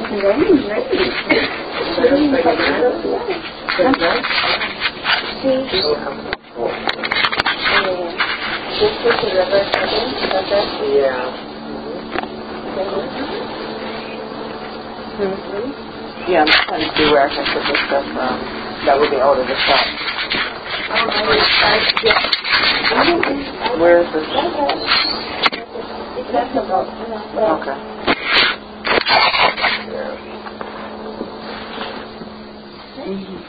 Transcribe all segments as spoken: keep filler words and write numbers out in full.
Raining, raining. Yeah. Mm-hmm. Yeah, I'm trying to see where I can put this stuff from. That would be out of the shop. Where is this? Okay. Mm-hmm.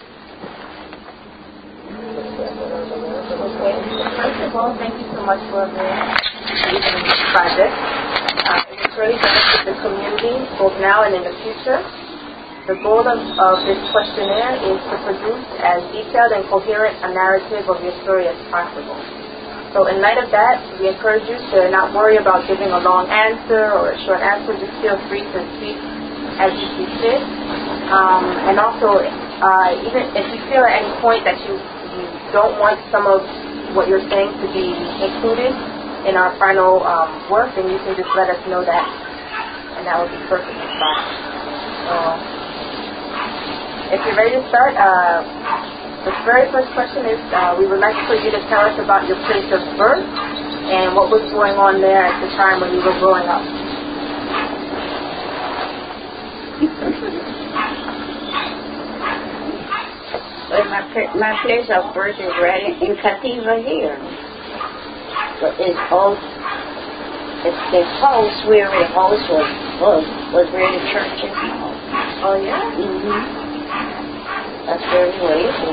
First of all, thank you so much for the project. Uh, it will really benefit the community both now and in the future. The goal of, of this questionnaire is to produce as detailed and coherent a narrative of your story as possible. So in light of that, we encourage you to not worry about giving a long answer or a short answer. Just feel free to speak as you see fit. Um, and also, uh, even if you feel at any point that you, you don't want some of what you're saying to be included in our final um, work, then you can just let us know that, and that would be perfectly fine. So, if you're ready to start, uh, the very first question is, uh, we would like for you to tell us about your place of birth and what was going on there at the time when you were growing up. Well, my, my place of birth is right in, in Cathedral here. But it's all, it's the house where the house was, was, was where the church is now. Oh, yeah? Mm-hmm. That's where we were.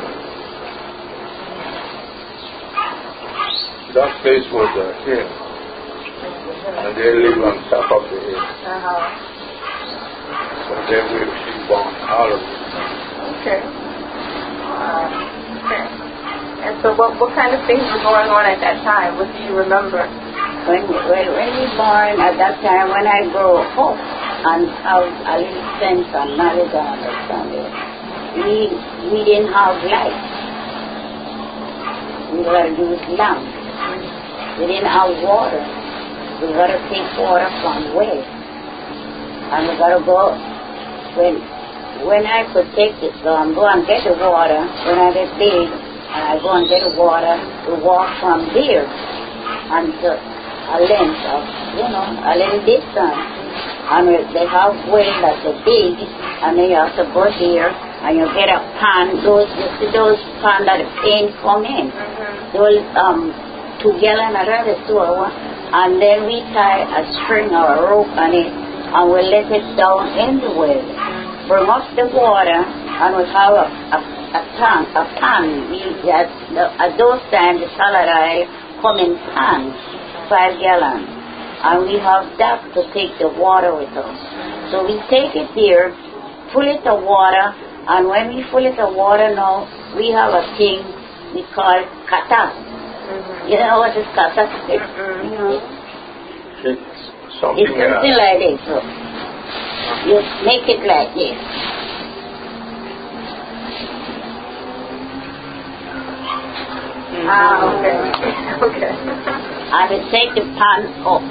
That place was a hill, and they lived on top of the hill. Uh-huh. So they were sheep born out of it. Okay. Um, okay. And so what what kind of things were going on at that time? What do you remember? When, when, when we born, at that time, when I grow up and have a little sense and knowledge and understanding, we, we didn't have light. We got to use lamp. We didn't have water. We got to take water from well. And we got to go, when when I could take it, go and go and get the water, when I get big, and I go and get the water, we walk from there until a length of, you know, a little distance. And they have well that's a big, and then you have to go there, and you get a pan, those, you see those pan that the paint come in. Those, um, two gallon or rather two hour, and then we tie a string or a rope on it, and we let it down in the well. Bring up the water, and we have a, a, a tank, a pan. We, at, at those times, the salad oil come in pans, five gallon, and we have that to take the water with us. So we take it there, full it of water, and when we full it of water now, we have a thing we call kata. Mm-hmm. You know what is kata? Mm-hmm. You know? It's something, it's something uh, like this. So you make it like this. Mm-hmm. Ah, okay. Okay. And we take the pan up.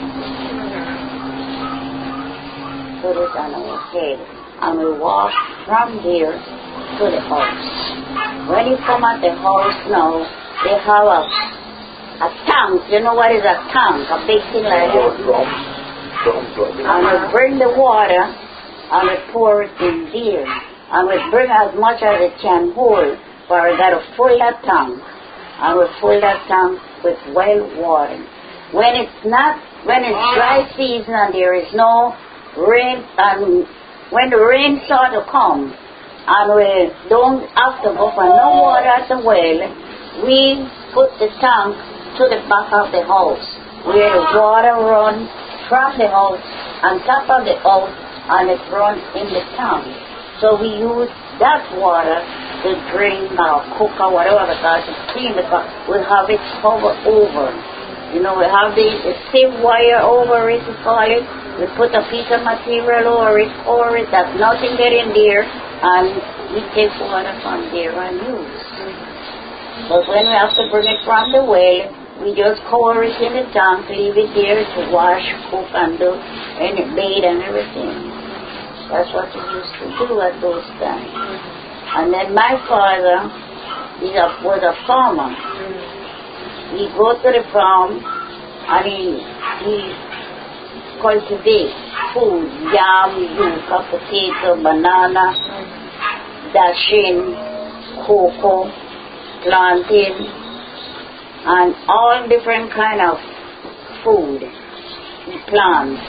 Put it on our head. And we walk from there to the house. When you come at the house now, they have a, a tank. You know what is a tank? A big thing like that. And we bring the water and we pour it in there. And we bring as much as it can hold. But we got to fill that tank. And we fill that tank with well water. When it's not, when it's dry season and there is no rain, and when the rain starts to come, and we don't have to go for no water at the well, we put the tank to the back of the house, where the water runs from the house on top of the house, and it runs in the tank. So we use that water to drink or cook or whatever, because it's clean, because we have it covered over. You know, we have the, the sieve wire over it, we call it. We put a piece of material over it, over it, that nothing get in there, and we take water from there and use. But when we have to bring it from the well, we just cover it in the tank, leave it there to wash, cook, and do any bathe and everything. That's what we used to do at those times. And then my father he was a farmer. He go to the farm and he, he cultivate food, yam, yuca, potato, banana, dasheen, cocoa, plantain, and all different kind of food, plants.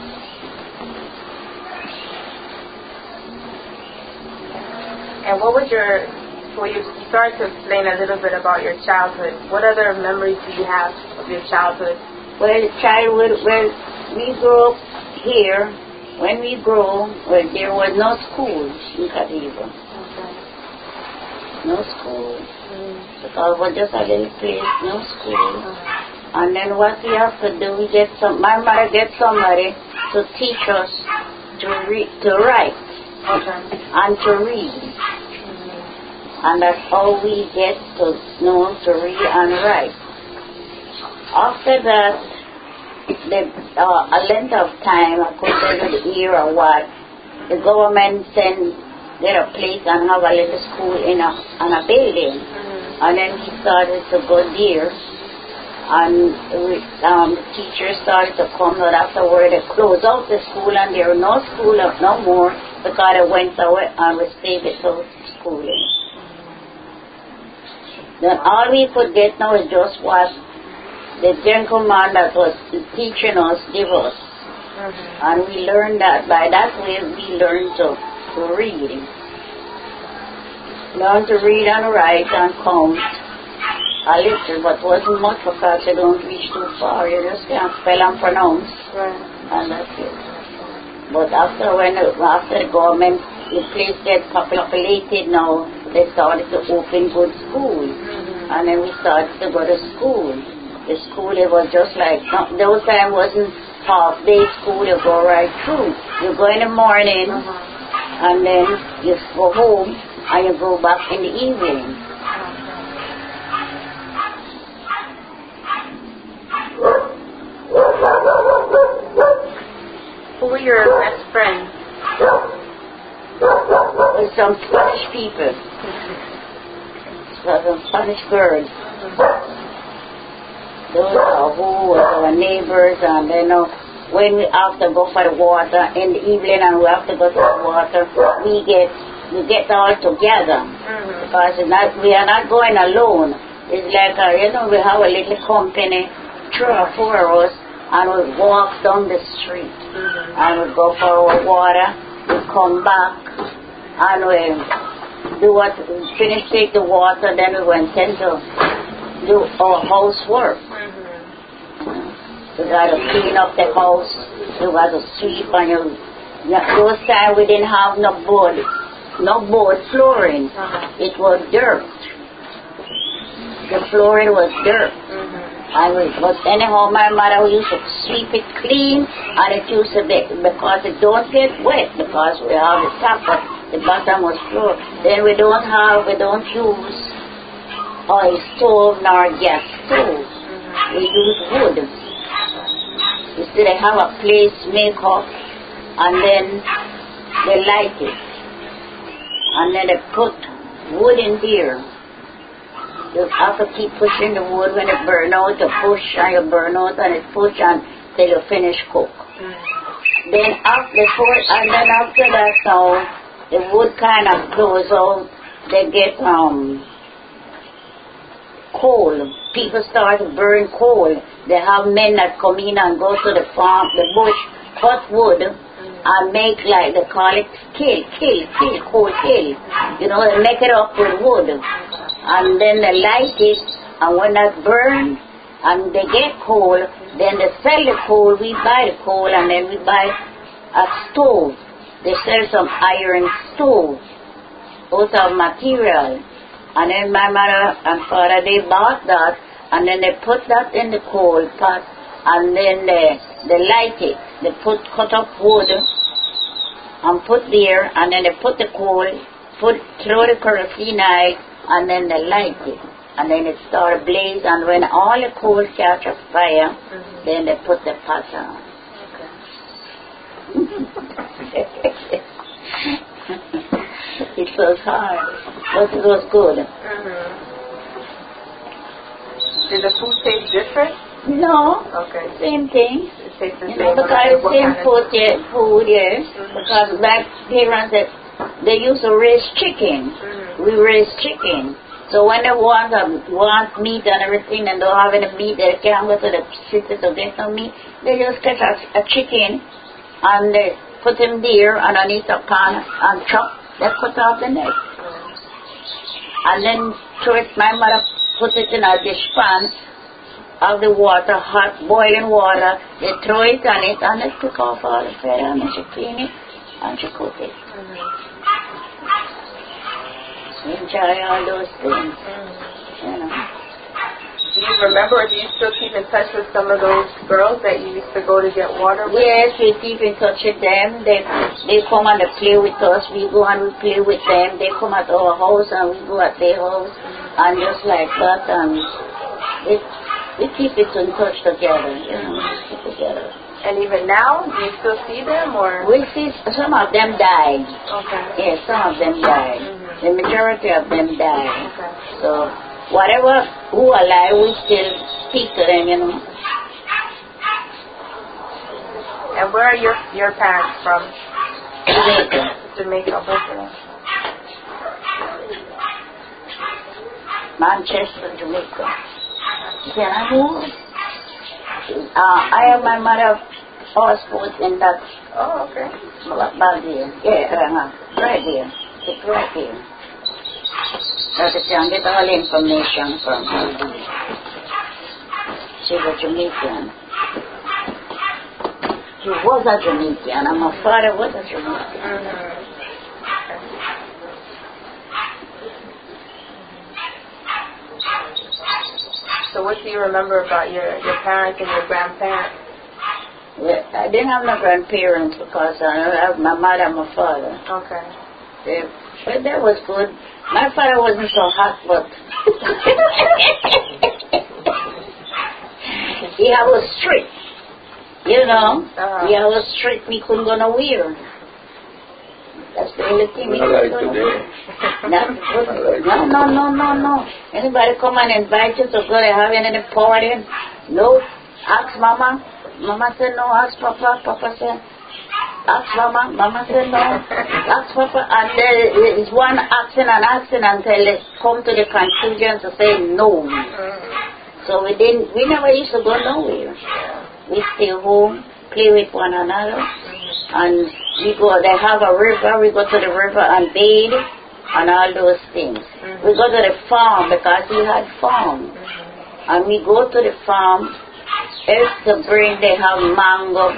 And what was your, so you started to explain a little bit about your childhood. What other memories do you have of your childhood? Well, childhood, well, we grew up here. When we grew, well, there was no school in Kadiva. Okay. No school. Mm. Because it was just a little place, no school. Uh-huh. And then what we have to do, we get some, my mother gets somebody to teach us to read, to write. Okay. And to read. Mm-hmm. And that's how we get to know to read and write. After that, the, uh, a length of time, I could say the year or what, the government send, get a place and have a little school in a, in a building. Mm-hmm. And then we started to go there. And we, um, the teachers started to come, but afterward they closed out the school and there was no school up no more because they went away and we stayed without schooling. Then all we could get now is just what the gentleman that was teaching us gave us. Mm-hmm. And we learned that, by that way we learned to, to read. Learn to read and write and count. A little, but wasn't much because you don't reach too far. You just can't spell and pronounce, right. And that's it. But after when after the government, the place gets populated now, they started to open good schools, mm-hmm. And then we started to go to school. The school it was just like no, those time wasn't half day school. You go right through. You go in the morning, uh-huh. And then you go home and you go back in the evening. Who were your best friends? With some Spanish people. Some Spanish girls. Those are who were our neighbors, and then uh, when we have to go for the water in the evening and we have to go to the water, we get we get all together. Mm-hmm. Because it's not, we are not going alone. It's like, a, you know, we have a little company, three or four of us, and we walk down the street, mm-hmm. And we go for our water, we come back, and we do what, finish take the water, then we went in to do our housework. Mm-hmm. We got to clean up the house, we got to sweep, and you, those times we didn't have no board, no board flooring, uh-huh. It was dirt. The flooring was dirt. Mm-hmm. And we, but anyhow, my mother used to sweep it clean, and it used to be, because it don't get wet, because we have the top, but the bottom was floor. Then we don't have, we don't use oil stove nor gas stove. Mm-hmm. We use wood. You see, they have a place make up, and then they light it, and then they put wood in there. You have to keep pushing the wood. When it burn out, you push and you burn out and it push until you finish cook. Mm-hmm. Then after four, and then after that, now the wood kind of close out. They get um coal. People start to burn coal. They have men that come in and go to the farm, the bush, cut wood, mm-hmm. And make like they call it kill, kill, kill, coal kill. You know, they make it up with wood. And then they light it, and when that burn, and they get coal, then they sell the coal, we buy the coal, and then we buy a stove. They sell some iron stove out of material. And then my mother and father, they bought that, and then they put that in the coal pot, and then they, they light it. They put cut up wood, and put there, and then they put the coal, put throw the kerosene out, and then they light it, and then it started blaze, and when all the coal catch a fire, mm-hmm. Then they put the pot on. Okay. It was hard, but it was good. Mm-hmm. Did the food taste different? No. Okay. Same thing. It tastes the You same. know, because What same kind of- food, yeah, food, yes. Mhm. Because back parents, they, they used to raise chicken. Mhm. We raise chicken. So when they want um, want meat and everything and don't have any meat, they can't go to the city to get some meat. They just catch a, a chicken and they put him there underneath a pan and chop. They cut off the neck. And then throw it, my mother put it in a dish pan of the water, hot boiling water. They throw it on it and they took off all the fat and she clean it and she cook it. Mm-hmm. Enjoy all those things, Mm-hmm. you know. Do you remember, or do you still keep in touch with some of those girls that you used to go to get water with? Yes, we keep in touch with them. They they come and they play with us. We go and we play with them. They come at our house and we go at their house. And just like that, and it, we keep it in touch together, you know, keep together. And even now, do you still see them, or? We see some of them died. Okay. Yes, some of them died. Mhm. The majority of them died. Okay. So whatever who alive, we still speak to them, you know. And where are your your parents from? Jamaica. Jamaica, both of them. Manchester, Jamaica. Can I move? Uh, I have my mother passport in that Oh, okay. back there. Yeah, uh-huh. Right there. It's right there. That you can get all information from her. She's a Jamaican. She was a Jamaican, and my father was a Jamaican. Mm-hmm. So what do you remember about your, your parents and your grandparents? Yeah, I didn't have no grandparents because I have my mother and my father. Okay. They, but that was good. My father wasn't so hot, but he was strict. You know, Uh-huh. he was strict. We couldn't go nowhere. That's the only thing we Not couldn't like go today. nowhere. Not, no, no, no, no, no. Anybody come and invite you to go to have any party? No. Ask Mama. Mama said no. Ask Papa. Papa said, ask Mama. Mama said no. Ask Papa. And there is one asking and asking until they come to the conclusion to say no. Mm-hmm. So we didn't. We never used to go nowhere. We stay home, play with one another, and we go. They have a river. We go to the river and bathe, and all those things. Mm-hmm. We go to the farm because he had farm, Mm-hmm. and we go to the farm. It's the bring. They have mango,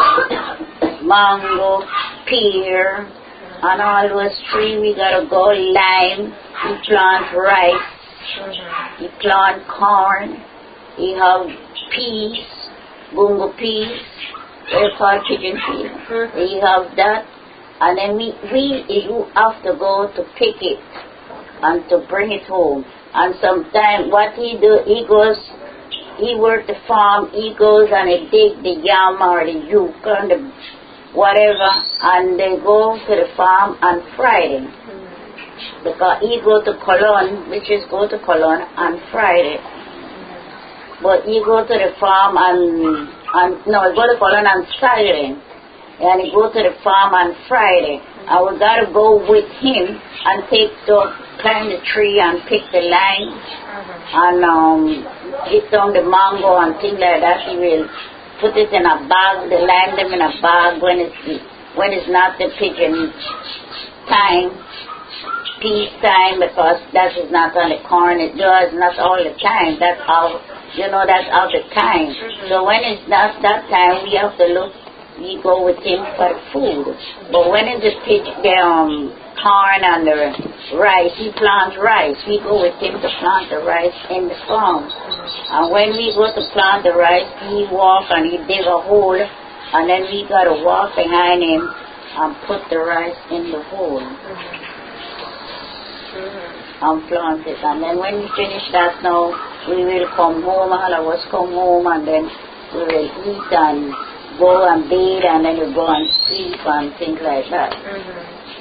mango, pear, and all those trees. We gotta go lime. We plant rice. Mm-hmm. We plant corn. We have peas. Bungo peas, they're called pigeon peas. Mm-hmm. You have that, and then we, we you have to go to pick it and to bring it home. And sometimes what he do, he goes, he work the farm, he goes and he dig the yam or the yuca and the whatever, and they go to the farm on Friday. Mm-hmm. Because he go to Cologne, which is go to Cologne on Friday. But he go to the farm and, and no, he go to Cologne on Saturday. And he go to the farm on Friday. And we got to go with him and take the, climb the tree and pick the lime. Mm-hmm. And um, get down the mango and things like that. He will put it in a bag, the lime them in a bag when it's, when it's not the pigeon time. Peace time, because that is not on the corn. It does not all the time. That's all, you know, that's all the time. Mm-hmm. So when it's not that time, we have to look, we go with him for food. But when it's the, pig, the um, corn and the rice, he plants rice. We go with him to plant the rice in the farm. Mm-hmm. And when we go to plant the rice, he walk and he dig a hole, and then we got to walk behind him and put the rice in the hole. Mm-hmm. Mm-hmm. And plant it. And then when we finish that now, we will come home, all of us come home, and then we will eat and go and bathe, and then we go and sleep and things like that. Mm-hmm.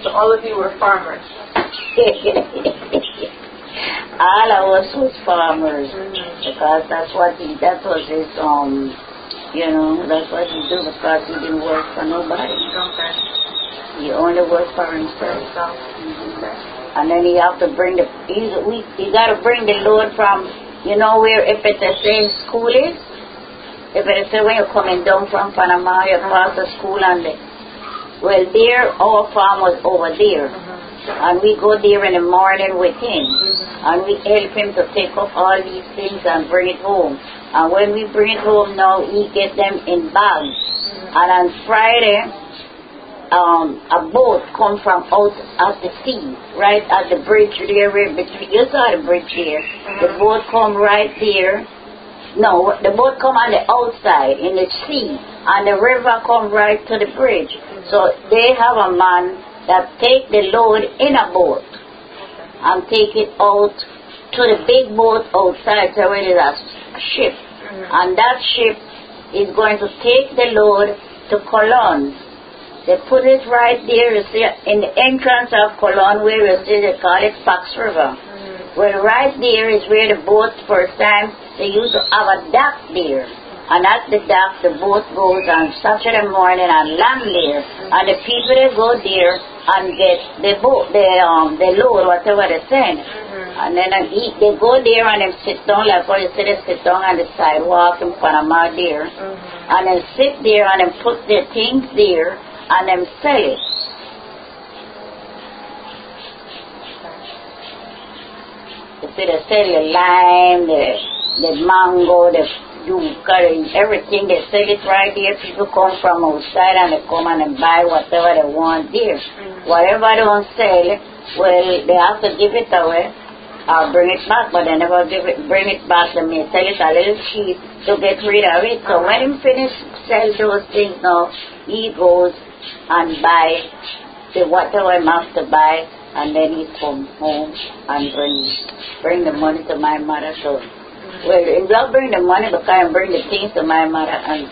So all of you were farmers. All of us was farmers, Mm-hmm. because that's what he, that was his, um, you know, that's what he do, because he didn't work for nobody. Okay. He only worked for himself. So, Mm-hmm. And then he have to bring the, he, we, he got to bring the load from, you know, where, if it's the same school is, if it's say when you're coming down from Panama, you pass the school and the, well, there, our farm was over there. Mm-hmm. And we go there in the morning with him. Mm-hmm. And we help him to take off all these things and bring it home. And when we bring it home now, he get them in bags. Mm-hmm. And on Friday, um, a boat come from out at the sea, right at the bridge there. Where between, you saw the bridge here. Mm-hmm. The boat come right there. No, the boat come on the outside in the sea. And the river come right to the bridge. Mm-hmm. So they have a man that take the load in a boat and take it out to the big boat outside, so it is a ship. Mm-hmm. And that ship is going to take the load to Colon. They put it right there, you see, in the entrance of Colon, where you see they call it Fox River. Mm-hmm. Well, right there is where the boat, first time, they used to have a dock there. And at the dock, the boat goes on Saturday morning and land there. Mm-hmm. And the people, they go there and get the boat, the um, the load, whatever they send. Mm-hmm. And then uh, he, they go there and they sit down, like what you say, they sit down on the sidewalk in Panama there. Mm-hmm. And they sit there and they put their things there and they sell it. You see, they sell the lime, the, the mango, the yucca, everything. They sell it right there. People come from outside and they come and they buy whatever they want there. Mm-hmm. Whatever they don't sell, well, they have to give it away or bring it back, but they never give it, bring it back. They may sell it a little cheap to get rid of it. So when he finish sell those things now, he goes and buy the whatever he has to buy, and then he come home and bring bring the money to my mother. So, well, he don't bring the money, but I bring the things to my mother. And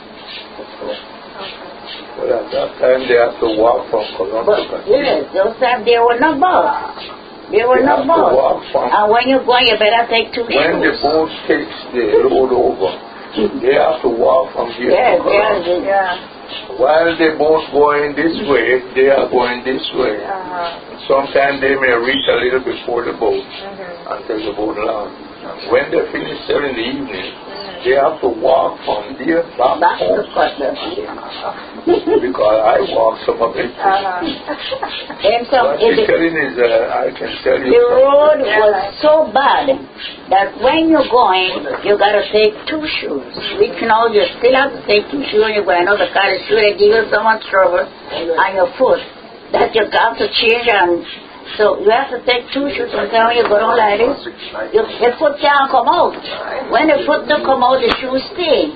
well, at that time they have to walk from Columbus. But yes, those times there were no bus. There were they no bus. And when you go, you better take two shoes. When the boat takes the load over, they have to walk from here yes, to Columbus. Yes, yeah. While the boat going this way, they are going this way. Uh-huh. Sometimes they may reach a little before the boat Mm-hmm. until the boat lands. Okay. When they finish selling in the evening, mm-hmm. they have to walk from there back, back home. To because I walk some of it. Uh-huh. Then some, what she's telling is, uh, I can tell you. The road was so bad that when you're going, you got to take two shoes. Which now you still have to take two shoes. You're going to the car, the shoe they give you so much trouble on your foot that you got to change. And so you have to take two shoes. Sometimes when you go down like this, you, the foot can't come out. When the foot don't come out, the shoes stay.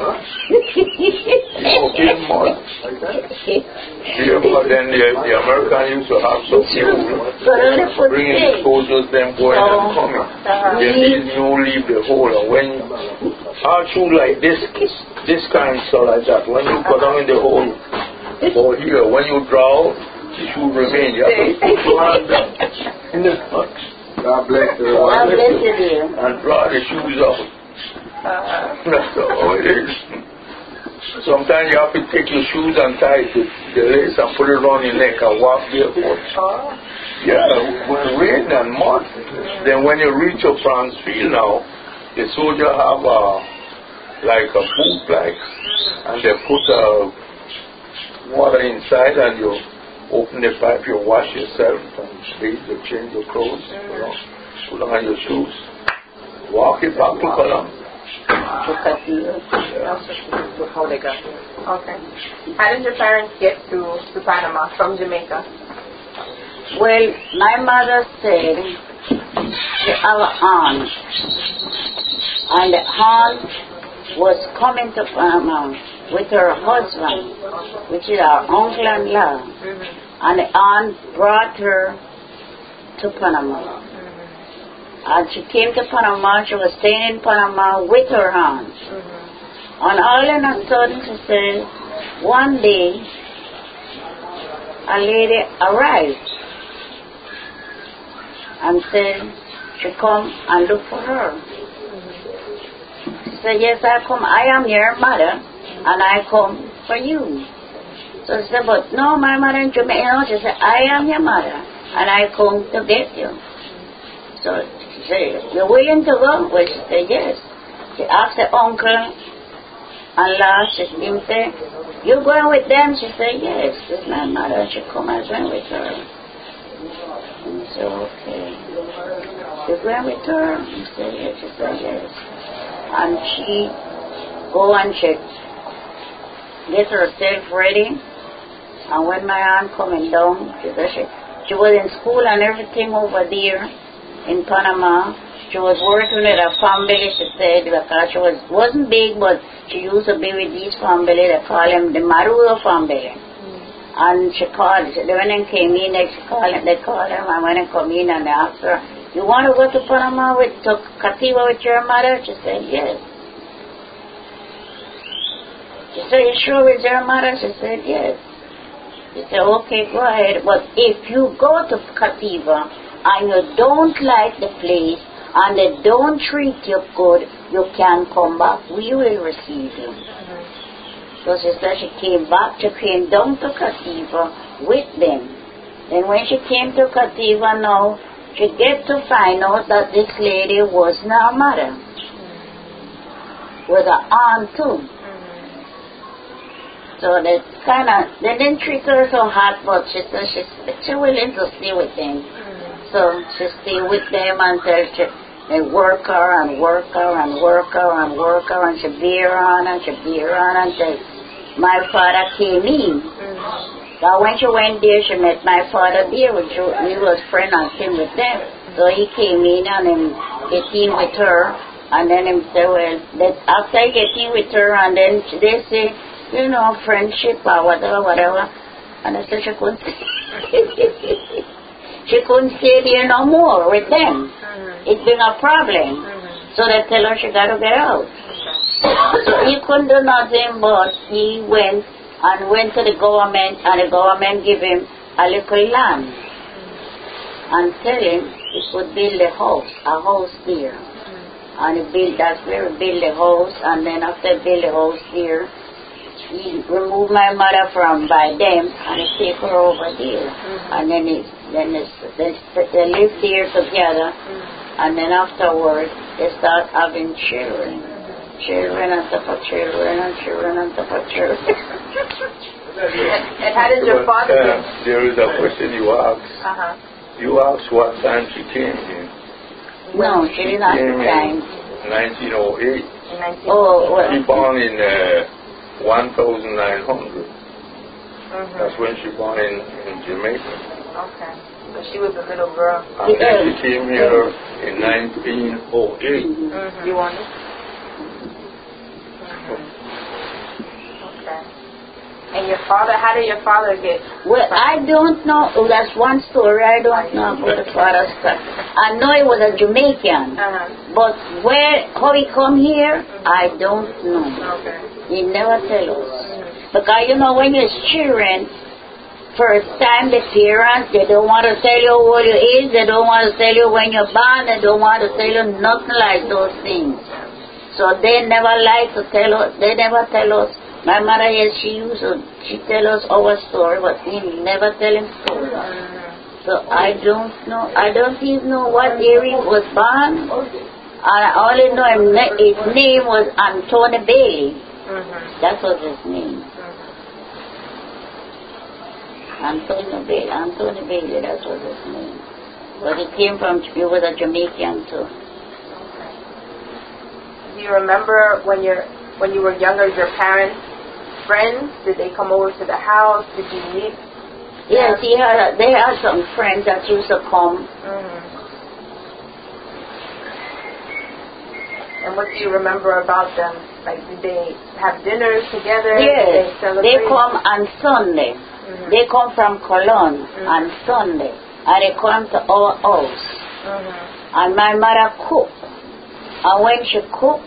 Okay, more. Yeah, but then the, the American used to have some people bringing the soldiers, them going so, and coming. Uh-huh. Then these new leave the hole. And when our shoe like this, this kind so like that, when you go down in the hole, or here, when you draw, the shoe remain. You have to put your hand down in the front. God bless you. God bless you. And draw the shoes out. Uh-huh. That's how it is. Sometimes you have to take your shoes and tie the, the lace and put it around your neck and walk barefoot. Uh-huh. Yeah, when rain and mud. Then when you reach your France field now, the soldier have a, like a boot like, and they put uh, water inside and you open the pipe, you wash yourself and bathe, you change your clothes, you know, put on your shoes, walk it back to Columbus. Before they got here. Okay. How did your parents get to, to Panama from Jamaica? Well, my mother said to our aunt, and the aunt was coming to Panama with her husband, which is our uncle-in-law, mm-hmm. and the aunt brought her to Panama. And she came to Panama, she was staying in Panama with her aunt. Mm-hmm. And all of a sudden she said, one day, a lady arrived and said she come and look for her. She said, yes, I come. I am your mother, and I come for you. So she said, but no, my mother in Jamaica. You know, she said, I am your mother, and I come to get you. So she said, you're willing to go? Well, she said, yes. She asked her uncle, and last, she said, you going with them? She said, yes. This is my mother. She come as well with her. And he said, okay. You going with her? He said, yes. She said, yes. And she go and she get herself ready. And when my aunt coming down, she said she, she was in school and everything over there in Panama. She was working with a family, she said, because she was, wasn't big, but she used to be with these family. They call them the Maruro family. Mm. And she called, she, when they came in, they, she called them, they called them, and when they come in and they asked her, you want to go to Panama with, to Cativa with your mother? She said, yes. She said, you sure with your mother? She said, yes. She said, okay, go ahead. But if you go to Cativa and you don't like the place, and they don't treat you good, you can come back. We will receive you. Mm-hmm. So she said she came back, she came down to Cativa with them. Then when she came to Cativa now, she get to find out that this lady was not her mother. Mm-hmm. Was her aunt too. Mm-hmm. So they kind of, they didn't treat her so hard, but she said she, she willing to stay with them. Mm-hmm. So she stayed with them until she, they work her and work her and work her and work her, and she bear on and she bear on until my father came in. Mm-hmm. So when she went there, she met my father there, which he was friend and came with them. So he came in and him get in with her, and then him say, well, that after getting with her, and then they say, you know, friendship or whatever, whatever, and I said she couldn't she couldn't stay there no more with them. Mm-hmm. It's been a problem. Mm-hmm. So they tell her she got to get out. Okay. So he couldn't do nothing, but he went and went to the government, and the government gave him a little land. Mm-hmm. And tell him he could build a house, a house there. Mm-hmm. And he built, that's where he built the house, and then after he built the house there, he removed my mother from by them, and he take her over there. Mm-hmm. And then he Then they, they, they live there together, mm-hmm. and then afterwards they start having children. Mm-hmm. Children on top of children and children on top of children. and, and how did your but, father uh, there is a question you asked. Uh-huh. You asked what time she came in. No, she didn't ask the time. nineteen oh eight. Oh, well. She born in uh, nineteen hundred. Mm-hmm. That's when she born in, in Jamaica. Okay. So she was a little girl. And then she came here in nineteen oh eight. Mm-hmm. You want it? Mm-hmm. Okay. And your father, how did your father get? Well, I don't know. Oh, that's one story. I don't know about the father's stuff. I know he was a Jamaican. Uh-huh. But where, how he come here, mm-hmm. I don't know. Okay. He never tell us. Mm-hmm. Because, you know, when you're children, first time the parents, they don't want to tell you who you is, they don't want to tell you when you're born, they don't want to tell you nothing like those things. So they never like to tell us, they never tell us. My mother, yes, she used to, she tell us our story, but we never tell him story. So I don't know, I don't even know what year he was born. I only know him, his name was Anthony Bailey. Mm-hmm. That was his name. Antonio Bailey, Antonio Bailey, that was his name. But he came from, he was a Jamaican too. Okay. Do you remember when you're, when you were younger, your parents, friends, did they come over to the house? Did you meet? Yes, he had a, they had some friends that used to come. Mm-hmm. And what do you remember about them? Like, did they have dinners together? Yes, did they celebrate? They come on Sunday. Mm-hmm. They come from Cologne mm-hmm. on Sunday, and they come to our house. Mm-hmm. And my mother cook. And when she cook,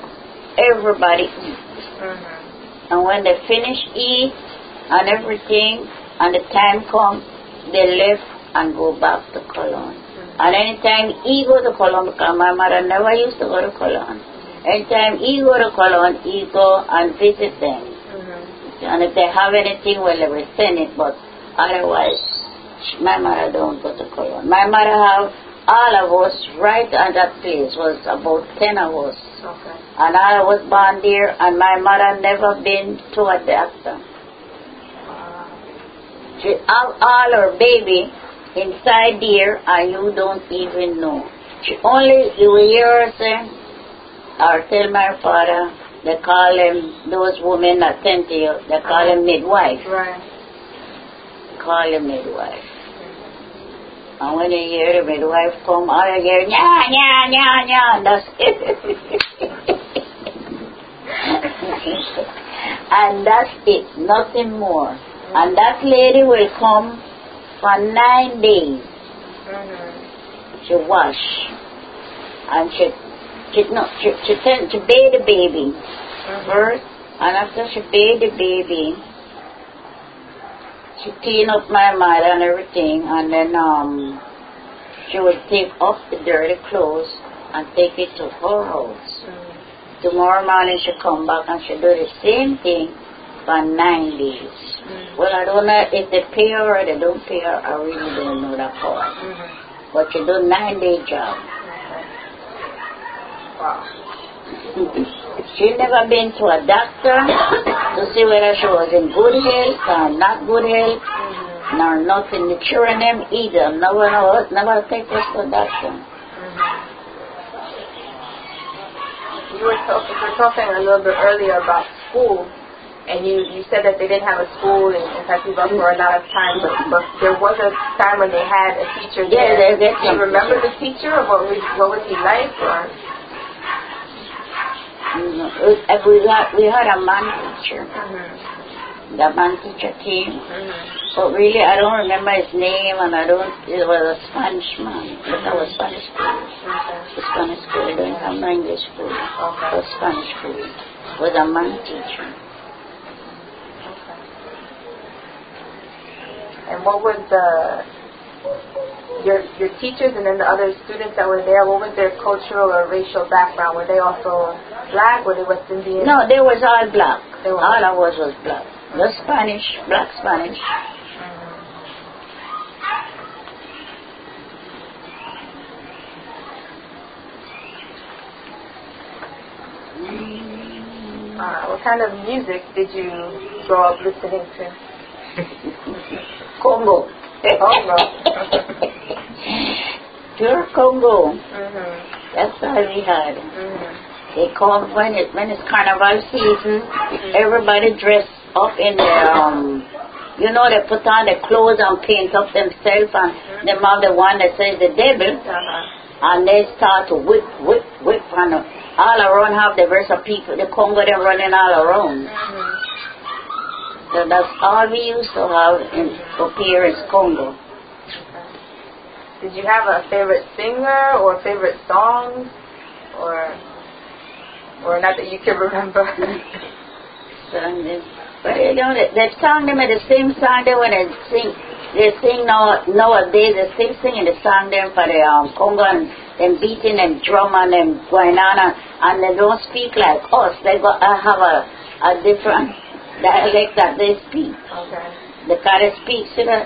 everybody eats. Mm-hmm. And when they finish eat and everything, and the time come, they left and go back to Cologne. Mm-hmm. And anytime he go to Cologne, because my mother never used to go to Cologne, anytime he go to Cologne, he go and visit them. Mm-hmm. And if they have anything, well, they will send it, but otherwise, my mother don't go to Cologne. My mother have all of us right at that place, was about ten of us. Okay. And I was born there, and my mother never been to a doctor. Wow. She have all her baby inside there, and you don't even know. She only, you will hear her say, or tell my father, they call them, those women that tend to you, they call uh-huh. them midwife. Right. Call them midwife. And when you hear the midwife come, all you hear, nya, nya, nya, nya, and that's it. And that's it, nothing more. Mm-hmm. And that lady will come for nine days. Mm-hmm. She wash. And she, she, no, she, she, tend, she bathe the baby mm-hmm. first. And after she bathe the baby, she clean up my mother and everything, and then um, she would take off the dirty clothes and take it to her house. Mm. Tomorrow morning she come back and she do the same thing for nine days. Mm. Well, I don't know if they pay her or they don't pay her. I really don't know that part. Mm-hmm. But she do nine day job. Okay. Wow. She never been to a doctor to see whether she was in good health or not good health, mm-hmm. nor nothing. The children them either. Never know, never take us to a doctor. Mm-hmm. You were talking, you were talking a little bit earlier about school, and you, you said that they didn't have a school in, in Tactiba for a lot of time, but, but there was a time when they had a teacher there. Yeah, they, they Do you remember the teacher, or what was, what was he like? Or? Mm-hmm. We, got, we had a man teacher. Mm-hmm. The man teacher came. Mm-hmm. But really, I don't remember his name, and I don't, it was a Spanish man. But that was Spanish school. Okay. The Spanish school, they didn't have no English school. Okay. It was Spanish school. It was a man teacher. Okay. And what was the, your, your teachers and then the other students that were there, what was their cultural or racial background? Were they also black? Were they West Indian? No, they was all black. They were all I was was black. The Spanish, black Spanish. Mm-hmm. Uh, what kind of music did you grow up listening to? Congo. Congo. Pure Congo. Mm-hmm. That's all we had. Mm-hmm. They come when it when it's carnival season. Mm-hmm. Everybody dress up in their um, you know, they put on their clothes and paint up themselves, and mm-hmm. them have the one that says the devil, uh-huh. and they start to whip, whip, whip, and all around have the rest of people. The Congo they running all around. Mm-hmm. So that's all we used to have in up here is Congo. Did you have a favorite singer or favorite song, or? Or not that you can remember. But you know, that song, them are the same song they when they sing. They sing now, nowadays, they still singing the song them for the um, Congo, and them beating them drum and them going on, and, and they don't speak like us. They got uh, have a, a different dialect that they speak. Okay. Because they speak to the,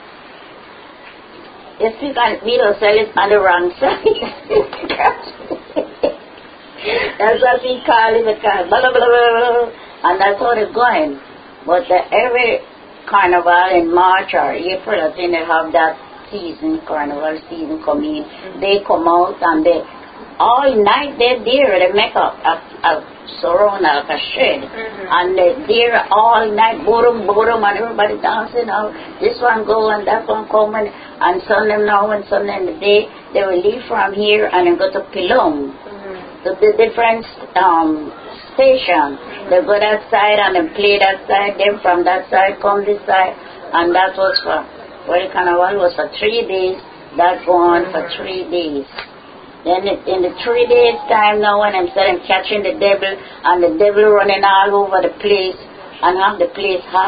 they speak on, we don't sell it on the wrong side. That's what we call it, because blah, blah, blah, blah, and that's how they're going. But the, every carnival in March or April, I think they have that season, carnival season coming. Mm-hmm. They come out and they, all night they're there. They make a, a, a surround, like a shed. Mm-hmm. And they're there all night, boom, boom, and everybody dancing out. This one go and that one come. And, and Sunday now and Sunday in the day, they will leave from here and then go to Pilong. To the different um, station. They go that side and then play that side, then from that side come this side, and that was for, well, Carnival was for three days, that go on for three days. Then it, in the three days time now when I'm starting catching the devil, and the devil running all over the place, and have the place hot,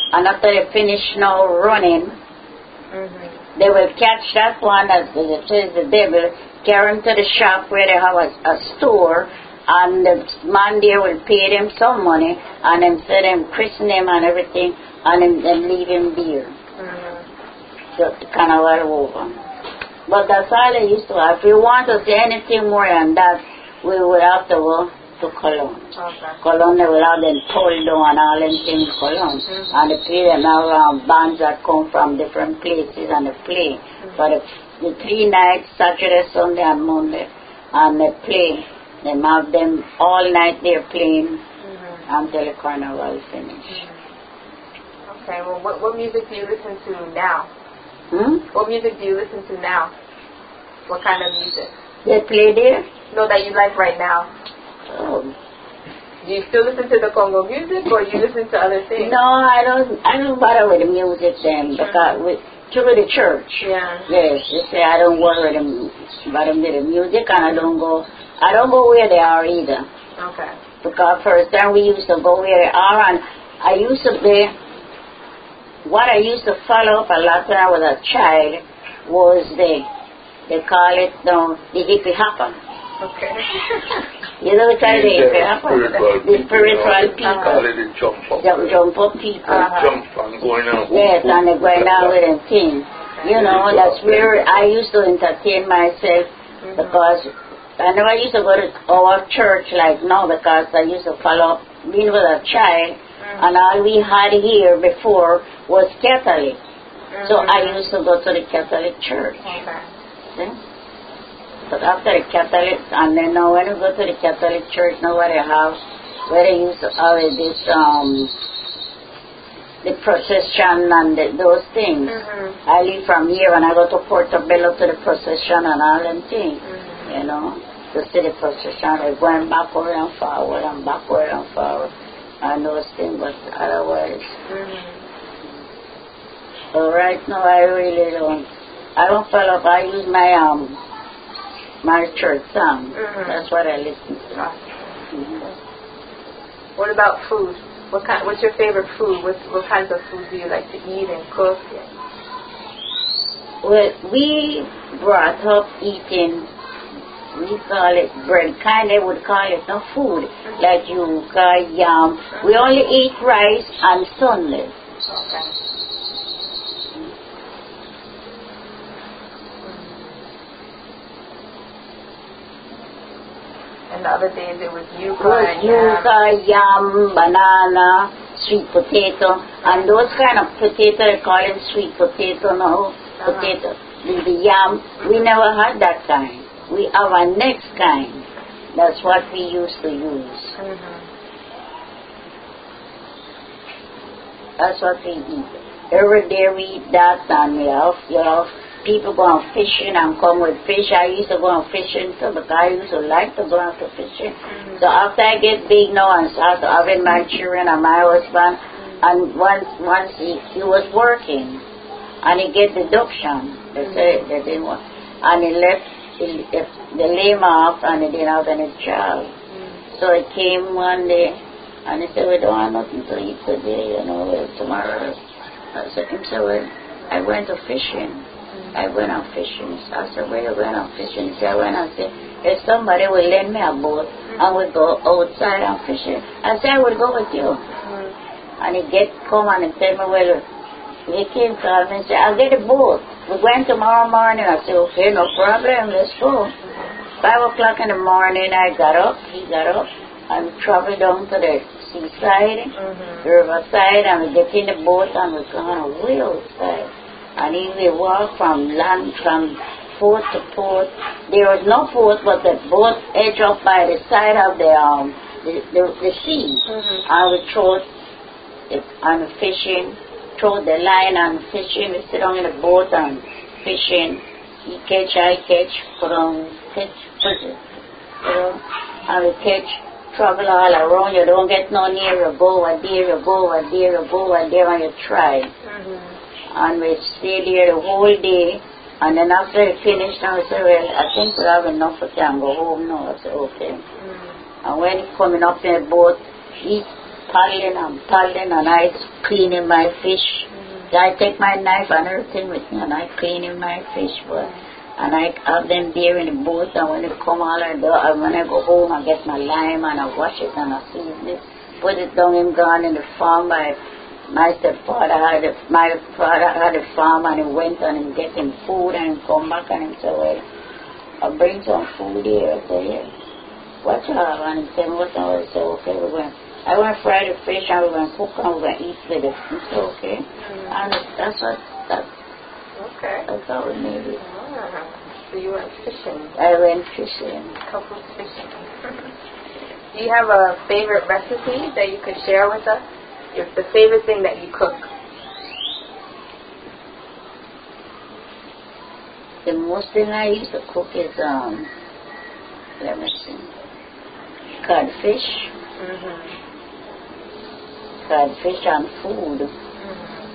and after they finish now running, mm-hmm. they will catch that one that says the devil, carry him to the shop where they have a, a store, and the man there will pay them some money, and then say them christen him and everything, and then, then leave him there. Mm-hmm. Just to kind of all over. But that's all they used to have. If we want to see anything more than that, we would have to go to Cologne. Okay. Cologne, they will have them pulled down and all them things in Cologne. Mm-hmm. And they play them now um, bands that come from different places and they play. Mm-hmm. For the, the three nights, Saturday, Sunday and Monday, and they play. They have them all night they're playing mm-hmm. until the carnival is finished. Mm-hmm. Okay, well, what, what music do you listen to now? Hmm? What music do you listen to now? What kind of music? They play there? No, that you like right now. Oh. Do you still listen to the Congo music, or you listen to other things? No, I don't. I don't bother with the music then, because with through the church. Yeah. Yes, you say I don't worry them, bother with the music, and I don't go. I don't go where they are either. Okay. Because first time we used to go where they are, and I used to be. What I used to follow up a lot when I was a child was the, they call it no, the hippie hopper. Okay. You know what I mean? The hippie hopper? The spiritual people. They call it the jump up. Jump, jump up people. Uh-huh. Jump and going out. Yes, and they're going out with them things. You know, that's where I used to entertain myself mm-hmm. because I never used to go to our church like now because I used to follow up being with a child. And all we had here before was Catholic. Mm-hmm. So I used to go to the Catholic church. Okay. See? But after the Catholic, and then now when you go to the Catholic church, now where they have, where they used to have this, um, the procession and the, those things. Mm-hmm. I leave from here and I go to Portobello to the procession and all them things. Mm-hmm. You know, to see the procession, they're going backward and forward and backward and forward. And those things, but otherwise, mm-hmm. so right now I really don't, I don't follow up. I use my um my church song. Mm-hmm. That's what I listen to. Mm-hmm. What about food? What kind? What's your favorite food? What what kinds of food do you like to eat and cook? Well, we brought up eating. We call it bread, kind of would call it no food, mm-hmm. like you call yam. Mm-hmm. We only eat rice on Sunday. Okay. And the other days it was yuca and yuca, yam, banana, sweet potato, and those kind of potato, they call them sweet potato now, uh-huh. potato. The, the yam, we never had that kind. We have our next kind. That's what we used to use. Mm-hmm. That's what we eat. Every day we eat that, and we have, you know, people go on fishing and come with fish. I used to go on fishing too, because I used to like to go out to fishing. Mm-hmm. So after I get big now and start having my children and my husband, mm-hmm. and once once he, he was working, and he get deduction, they mm-hmm. say they didn't want, and he left. He, they lay him off and he didn't have any job. Mm. So he came one day and he said, we don't have nothing to eat today, you know, tomorrow. I said, he said, well, I went to fishing. Mm. I went on fishing. So I said, where you went on fishing? He said, I went and said, if somebody will lend me a boat mm. and we go outside and fishing. I said, I will go with you. Mm. And he get come and he tell me, well, he came to me and said, I'll get a boat. We're going tomorrow morning. I said, okay, no problem, let's go. Five o'clock in the morning, I got up, he got up, and we traveled down to the seaside, mm-hmm. the riverside, and we get in the boat and we're going way outside. And then we walk from land, from port to port. There was no port, but the boat edge up by the side of the um the, the, the sea. Mm-hmm. And we throw it and fishing. Throw the line and fishing. We sit down in the boat and fishing. You catch, I catch, put on, catch, put it, you know, and we catch, travel all around. You don't get no near. You go over there, you go over there, you go over there, and you try. Mm-hmm. And we stay there the whole day. And then after we finished, I said, well, I think we have enough for time. Go home now. I said, okay. Mm-hmm. And when he's coming up in the boat, he paddling and paddling and I cleaning my fish. Mm-hmm. I take my knife and everything with me and I cleaning my fish. But, and I have them there in the boat, and when they come all I do, and when I go home I get my lime and I wash it and I season it, put it down in ground in the farm. I, my stepfather had a, my father had a farm and he went and he get him food and he come back and he said, well, I'll bring some food here. I said, yeah. What you have? And he said, what I said, okay, we're going I want to fry the fish and we're going to cook and we're going to eat with it. He said, okay. Mm-hmm. And that's what, that's, okay. That's how we made it. Ah, so you went fishing. I went fishing. Couple fishing. Do you have a favorite recipe that you could share with us? It's the favorite thing that you cook. The most thing I used to cook is, um, let me see, codfish. Mm-hmm. Codfish and food. Mm-hmm.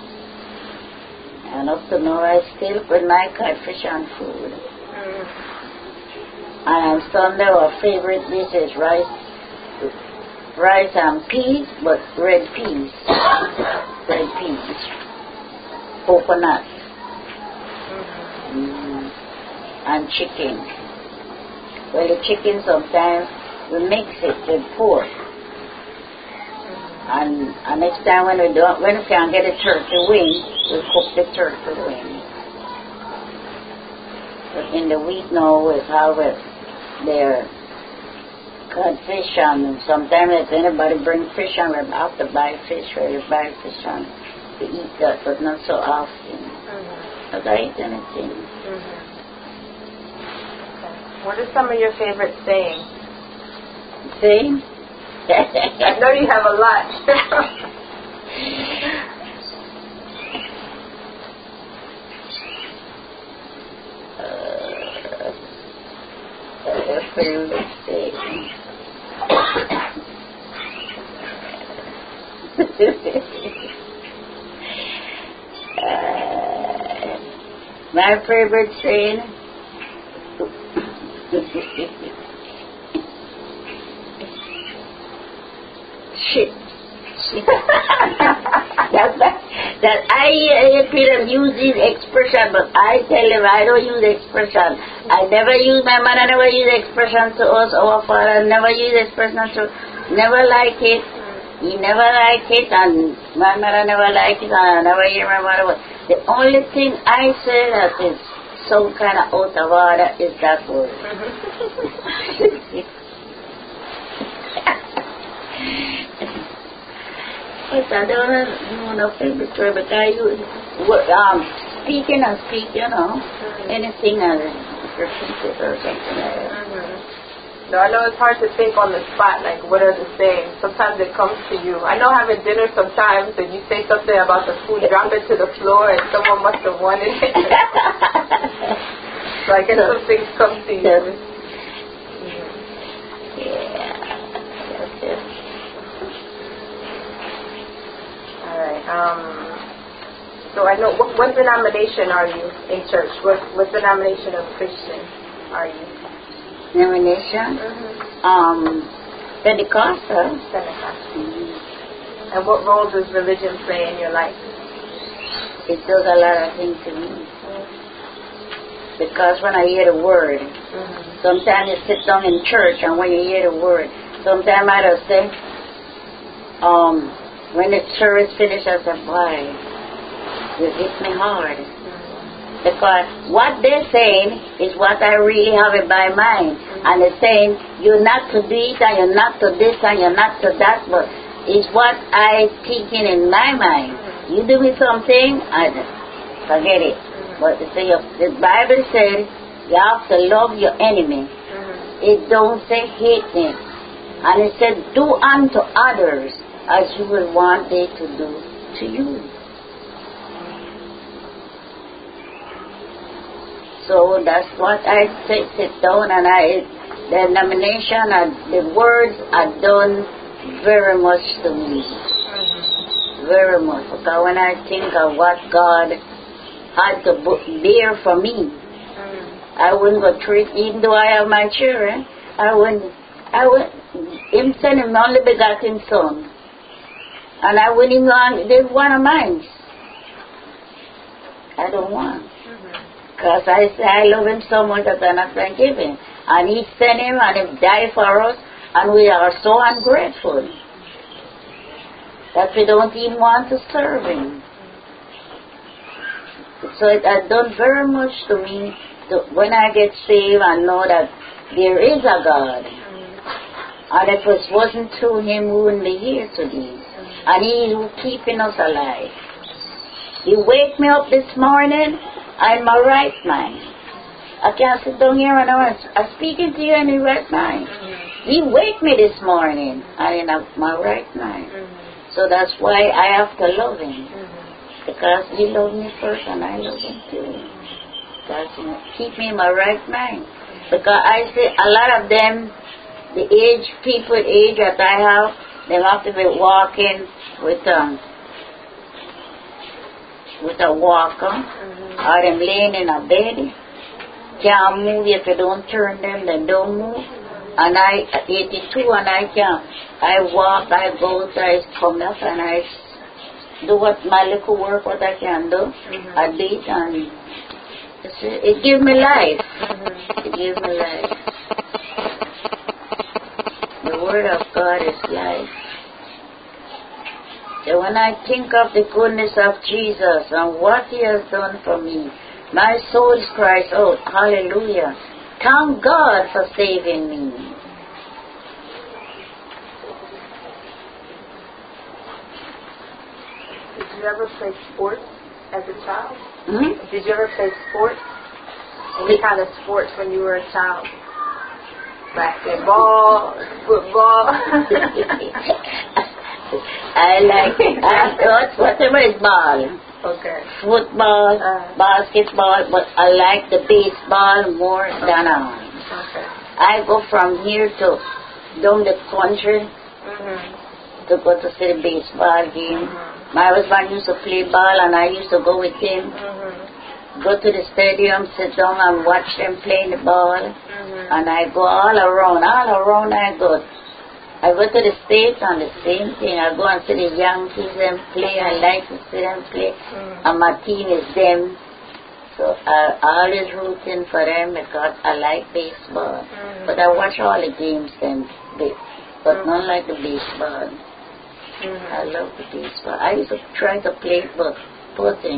And up to now I still put my codfish and food. Mm-hmm. And on Sunday our favorite dish is rice, rice and peas, but red peas. Red peas. Coconut. Mm-hmm. Mm. And chicken. Well, the chicken sometimes we mix it with pork. And, and next time when we don't, when we can't get a turkey wing, we cook the turkey wing. But in the week now we have it there. Codfish and sometimes if anybody bring fish and we have to buy fish, we buy fish and we eat that, but not so often. Mm-hmm. But I eat anything. Mm-hmm. Okay. What are some of your favorite sayings? Saying? I know you have a lot. uh, favorite saying. uh, my favorite saying. Shit. Shit. that, that, that I hear people use this expression, but I tell them I don't use expression. I never use, my mother never use expression to us, our father never use expression to, never like it. He never like it, and my mother never like it, and I never hear my mother. The only thing I say that is some kind of out of order is that word. But I don't know no favorite word, but I use um, speaking and speak, you know, mm-hmm. anything and repeat it or something like that. Mm-hmm. No, I know it's hard to think on the spot, like what are the sayings. Sometimes it comes to you. I know having dinner sometimes and you say something about the food, drop it to the floor and someone must have wanted it. So I guess so, some things come to you. So, mm-hmm. Yeah, that's it. Alright, um, so I know, what, what denomination are you in church? What, what denomination of Christian are you? Denomination? Mm-hmm. Um, Pentecostal. Pentecostal. Mm-hmm. And what role does religion play in your life? It does a lot of things to me. Mm-hmm. Because when I hear the word, mm-hmm. sometimes you sit down in church and when you hear the word, sometimes I just say, um, when the service finished, I said, boy, you hit me hard. Mm-hmm. Because what they're saying is what I really have in my mind. Mm-hmm. And they're saying, you're not to do it, and you're not to this, and you're not to that, but it's what I'm thinking in my mind. Mm-hmm. You do me something, I forget it. Mm-hmm. But they say, the Bible says, you have to love your enemy. Mm-hmm. It don't say hate them. And it said, do unto others as you will want they to do to you. So that's what I say, sit down and I, the denomination and the words are done very much to me. Mm-hmm. Very much. Because when I think of what God had to bear for me, mm-hmm. I wouldn't go through it, even though I have my children. I wouldn't, I would, him send him only begotten son. And I wouldn't even want, they one of mine. I don't want. Because I say I love him so much that I'm not going to give him. And he sent him and he died for us. And we are so ungrateful that we don't even want to serve him. So it has done very much to me to, when I get saved and know that there is a God. And if it wasn't through him, we wouldn't be here today. And he is keeping us alive. He wake me up this morning, I'm in my right mind. I can't sit down here and I'm speaking to you in the right mind. He wake me this morning, I'm in my right mind. So that's why I have to love him. Because he loved me first and I love him too. Because you know, keep me in my right mind. Because I say a lot of them, the age, people age that I have, they have to be walking with um with a walker, mm-hmm. or them laying in a bed. Can't move if you don't turn them, then don't move. And I, at eighty-two, and I can't. I walk, I go, I come up, and I do what my little work, what I can do. Mm-hmm. I do it, and it, it gives me life. Mm-hmm. It gives me life. The Word of God is life. So when I think of the goodness of Jesus and what he has done for me, my soul cries out, hallelujah. Thank God for saving me. Did you ever play sports as a child? Hmm? Did you ever play sports? Any kind of sports when you were a child? Basketball, football? I like I thought whatever is ball. Okay. Football, uh, basketball, but I like the baseball more okay. than um. Okay. I go from here to down the country mm-hmm. to go to see the baseball game. Mm-hmm. My husband used to play ball and I used to go with him. Mm-hmm. Go to the stadium, sit down and watch them playing the ball. Mm-hmm. And I go all around, all around I go. I go to the States and the same thing. I go and see the Yankees them play. I like to see them play. Mm. And my team is them. So I always rooting for them because I like baseball. Mm. But I watch all the games then, but mm. not like the baseball. Mm. I love the baseball. I used to try to play, but poor thing.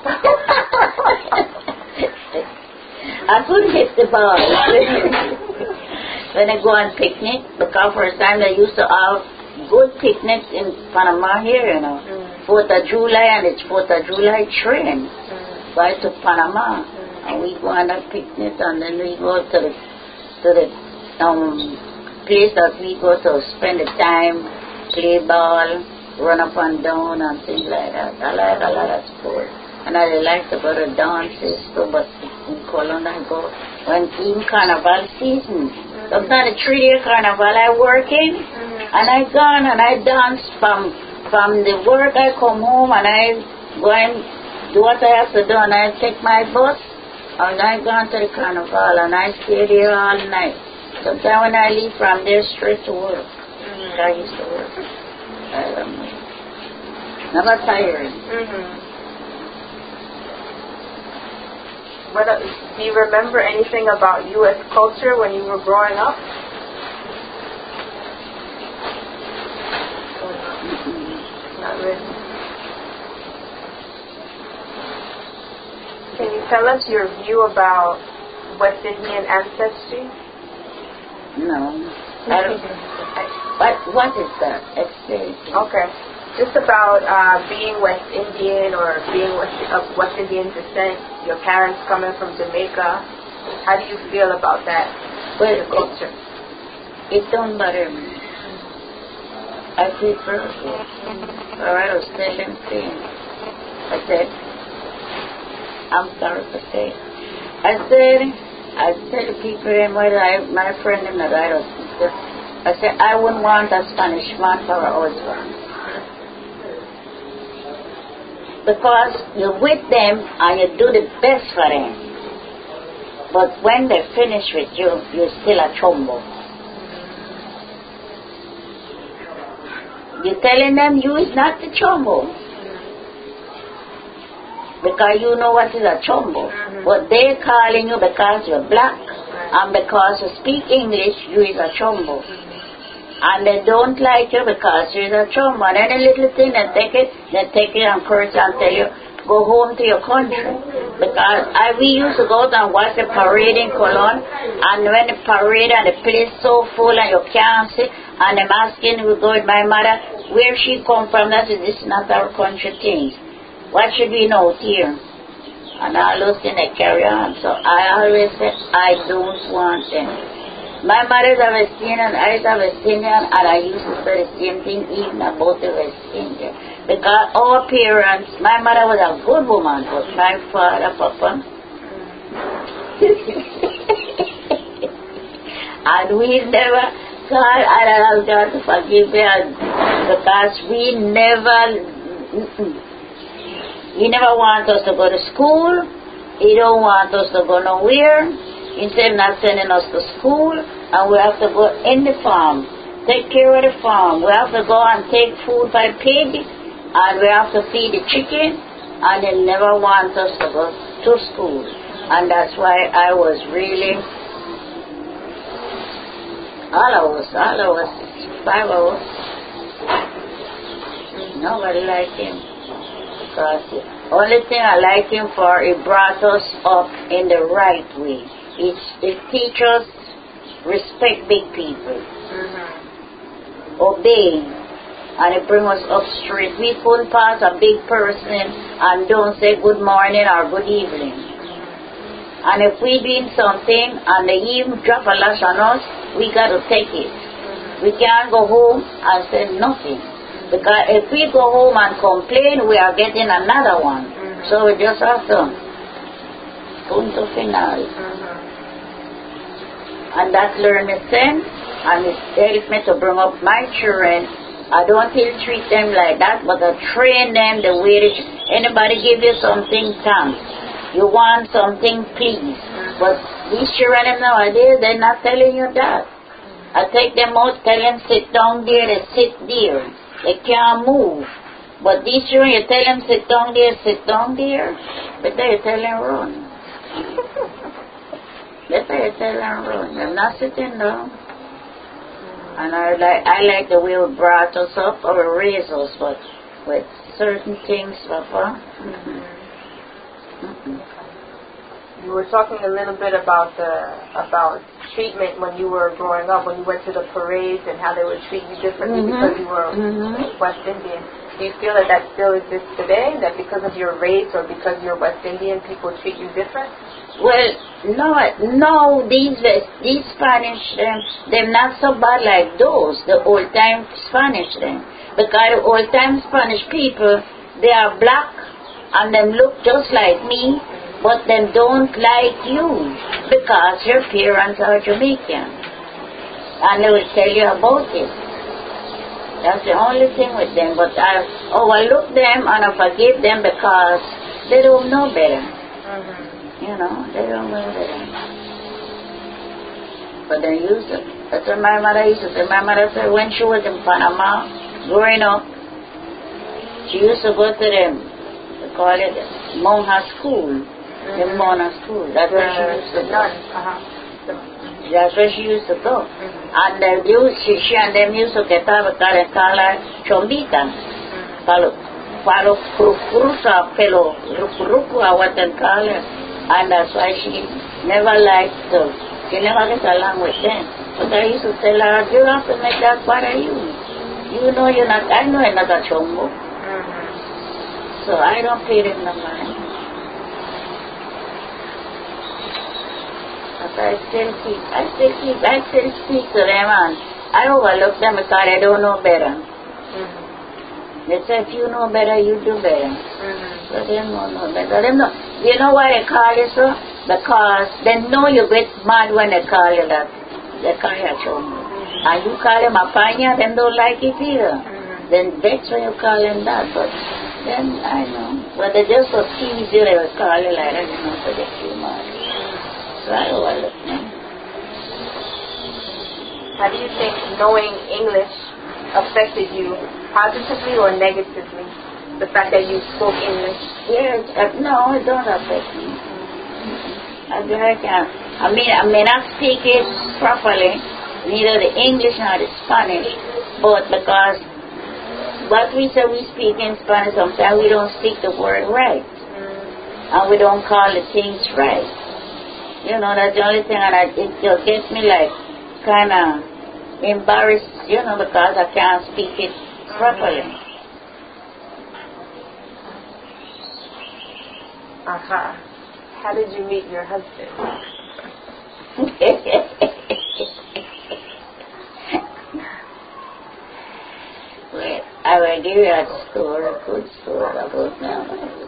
I couldn't hit the ball. When I go on picnic, because for a time they used to have good picnics in Panama here, you know. Mm. Fourth of July, and it's Fourth of July train mm. right to Panama. Mm. And we go on a picnic, and then we go to the to the um place that we go to spend the time, play ball, run up and down, and things like that. I like a lot of sports. And I like to go to dances too, but in Cologne I go when in Carnival season. Sometimes the three-day carnival I work in, mm-hmm. and I gone and I dance from from the work. I come home and I go and do what I have to do, and I take my bus and I go to the carnival and I stay there all night. Sometimes when I leave from there straight to work, mm-hmm. I used to work. I don't know. Never tired. Mm-hmm. What, do you remember anything about U S culture when you were growing up? Not really. Can you tell us your view about West Indian ancestry? No. I don't, what, what is that? Explain. Okay. Just about uh, being West Indian or being West, of West Indian descent, your parents coming from Jamaica. How do you feel about that? Well, your culture? It, it don't bother me. I prefer it. Or I was telling things. I said, I'm sorry to say. I said, I said to people in my life, my friend in the right of sister, I said, I wouldn't want a Spanish man for a husband. Because you're with them and you do the best for them. But when they finish with you, you're still a chumbo. You're telling them you is not the chumbo. Because you know what is a chumbo. Mm-hmm. But they're calling you because you're black. And because you speak English, you is a chumbo. And they don't like you because you is a chumbo. And any little thing they take it, they take it and curse and tell you, go home to your country. Because I, we used to go out and watch the parade in Cologne. And when the parade and the place so full and you can't see, and I'm asking, we go with my mother, where she come from, that is, this is not our country thing. What should we know here? And all those things they carry on. So I always say, I don't want them. My mother is a West Indian, I is a West Indian, and I used to say the same thing even about the West Indian. Because our parents, my mother was a good woman, but my father, Papa, and we never, God, I don't have God to forgive me, because we never, mm-mm. He never wants us to go to school. He don't want us to go nowhere. Instead of not sending us to school, and we have to go in the farm, take care of the farm. We have to go and take food by pig, and we have to feed the chicken, and they never want us to go to school. And that's why I was really, all of us, all of us, five of us, nobody liked him. Because the only thing I like him for, it brought us up in the right way. It, it teaches us respect big people, mm-hmm. obey, and it brings us up straight. We couldn't pass a big person and don't say good morning or good evening. Mm-hmm. And if we doing something and they even drop a lash on us, we got to take it. Mm-hmm. We can't go home and say nothing. Because if we go home and complain, we are getting another one. Mm-hmm. So we just have to punto final. Mm-hmm. And that learned me sense, and it helped me to bring up my children. I don't ill treat them like that, but I train them the way they, anybody give you something, thanks. You want something, please. Mm-hmm. But these children nowadays, they're not telling you that. I take them out, tell them sit down there, they sit there. They can't move. But these children, you tell them sit down there, sit down there. But they tell them run. But they tell them run. They're not sitting down. And I like I like the way it brought us up or raised us, but with certain things, Papa. Mm-hmm. Mm-hmm. You were talking a little bit about the about treatment when you were growing up, when you went to the parades and how they would treat you differently mm-hmm. because you were mm-hmm. West Indian. Do you feel that that still exists today? That because of your race or because you're West Indian, people treat you different? Well, no, no. These these Spanish, um, they're not so bad like those. The old time Spanish, them because the old time Spanish people, they are black and them look just like me. But them don't like you because your parents are Jamaican. And they will tell you about it. That's the only thing with them. But I overlook them and I forgive them because they don't know better. Mm-hmm. You know, they don't know better. But they used to. That's what my mother used to say. My mother said when she was in Panama, growing up, she used to go to them, they call it Monja School. Mm-hmm. The Mona School. That's where she used to go. Uh-huh. That's where she used to go. Mm-hmm. And uh, used, she, she and them used to get up and call her Chombita. Palo, palo, cruza, pelo, ruku, or what they call her. And that's why she never liked to, she never gets along with them. But I used to tell her, you have to make that part of you. You know you're not, I know you're not a Chombo. Mm-hmm. So I don't pay them no mind. I still keep, I still keep, I still speak to them and I overlook them because I don't know better. Mm-hmm. They say if you know better, you do better. Mm-hmm. So they don't know better. They know, you know why they call you so? Because they know you get mad when they call you that. They call you a chumbo. Mm-hmm. And you call them a panya, them don't like it either. Mm-hmm. Then that's when you call them that. But then, I know. But they just so tease you, they will call you like that, you know, so they feel mad. Right. How do you think knowing English affected you positively or negatively? The fact that you spoke English? Yes, uh, no, it don't affect me. I, I, can, I mean, I may not speak it properly, neither the English nor the Spanish, but because what we say we speak in Spanish, sometimes we don't speak the word right, mm. and we don't call the things right. You know, that's the only thing, and I, it just gets me like kind of embarrassed, you know, because I can't speak it properly. Uh-huh. How did you meet your husband? Well, I will give you a story, a good story about now.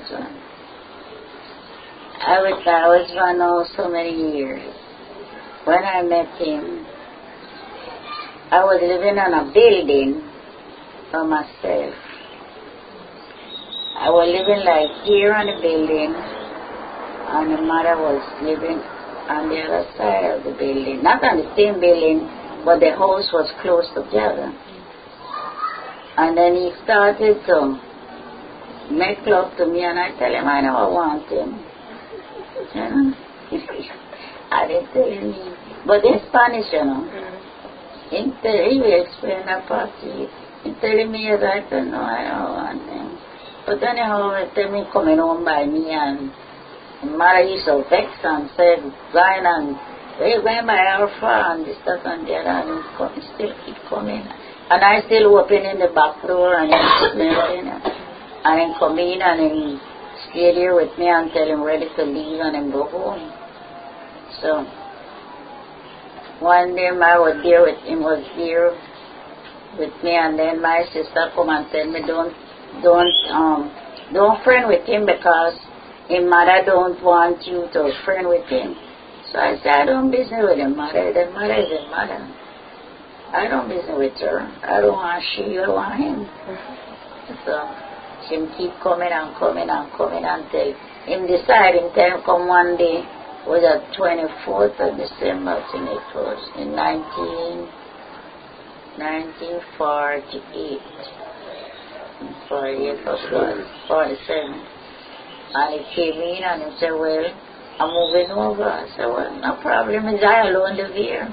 I was, I was one of so many years. When I met him, I was living in a building for myself. I was living like here on the building, and the mother was living on the other side of the building. Not on the same building, but the house was close together. And then he started to make love to me, and I tell him I never want him. You know? I didn't tell him, but in Spanish, you know. He will explain that part to you. He telling me that I said, no, I don't want him. But anyhow, he tell me coming home by me, and mother used to vex and said, going and, hey, going by Alpha and this, that, and the other, and he still keep coming. And I still opening the back door, and he putting everything, and then come in, and he stay there with me until I'm ready to leave, and then go home. So, one day I was there with him, was there with me, and then my sister come and tell me, don't, don't, um, don't friend with him because his mother don't want you to friend with him. So I said, I don't business with his mother. The mother is his mother. I don't business with her. I don't want she, I want him. So she keep coming and coming and coming until him decide him time come one day. Was the twenty-fourth of December, I think it was, in nineteen, nineteen forty-eight. forty-eight was forty-seven. And he came in and he said, well, I'm moving over. I said, well, no problem, is I alone live here.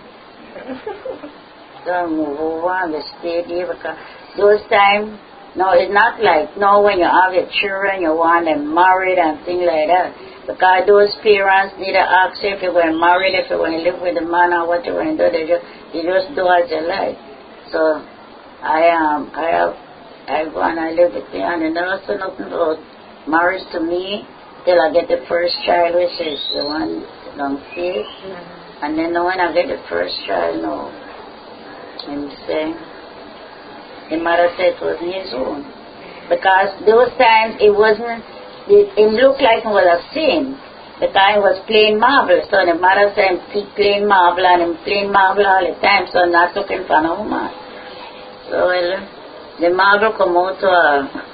So I move over and we stayed here because those times, no, it's not like, no, when you have your children, you want them married and things like that. Because those parents need to ask you if you're going to marry, if you're going to live with the man or what you're going to do. They just, you just do as you like. So I um, I have, I go and I live with him, and I never say nothing about marriage to me till I get the first child, which is the one down here. Mm-hmm. And then when I get the first child, no. And say, the mother said it was his own. Because those times it wasn't, It, it looked like it was a sin. The guy was playing marble, so the mother said he playing marble and him playing marble all the time, so not looking for no woman. So well, the marble come out to a,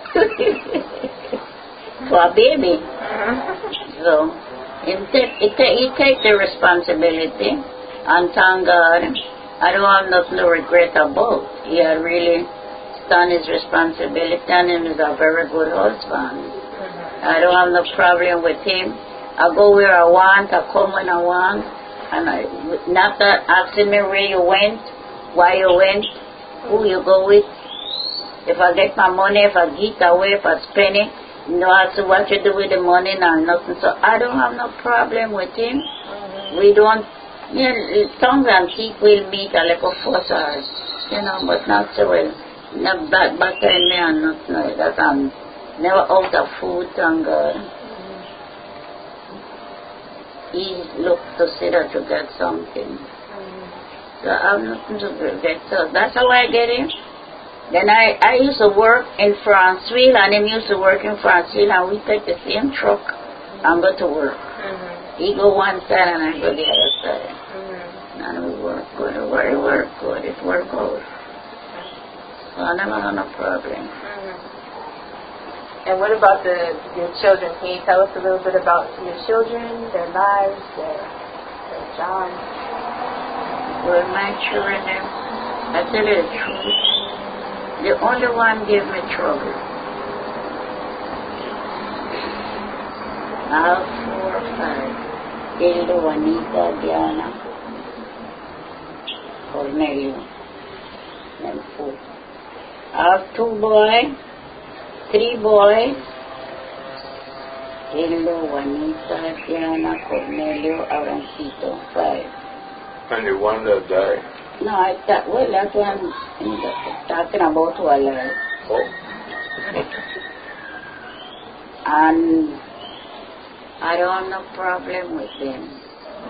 to a baby. So he take, he, take, he take the responsibility, and thank God, I don't have nothing to regret about. He had really done his responsibility, and he is a very good husband. I don't have no problem with him. I go where I want, I come when I want, and I, not that asking me where you went, why you went, who you go with. If I get my money, if I get away, if I spend it, you know, ask what you do with the money or nothing. So I don't have no problem with him. Mm-hmm. We don't, you know, tongues and teeth will meet a little fuss, you know, but not so well. Not bad butter in me and nothing like that. I'm never out of food, thank God. He looked to see that you get something. So I have nothing to get. So that's how I get him. Then I, I used to work in Franceville, and him used to work in Franceville, and we take the same truck and go to work. Mm-hmm. He go one side and I go the other side. Mm-hmm. And we work good. We work good. It work out. So I never had no problem. Mm-hmm. And what about the your children? Can you tell us a little bit about your children, their lives, their, their jobs? Well, my children, I tell you the truth, The only one gave me trouble. I have four or five. Hilda, Juanita, Diana, Cornelio, and four. I have two boys, three boys. Hilda, Juanita, Diana, Cornelio, Arancito, five. And the one that died? No, I thought, well, that's what I'm talking about who alive. Oh. And I don't have no problem with them.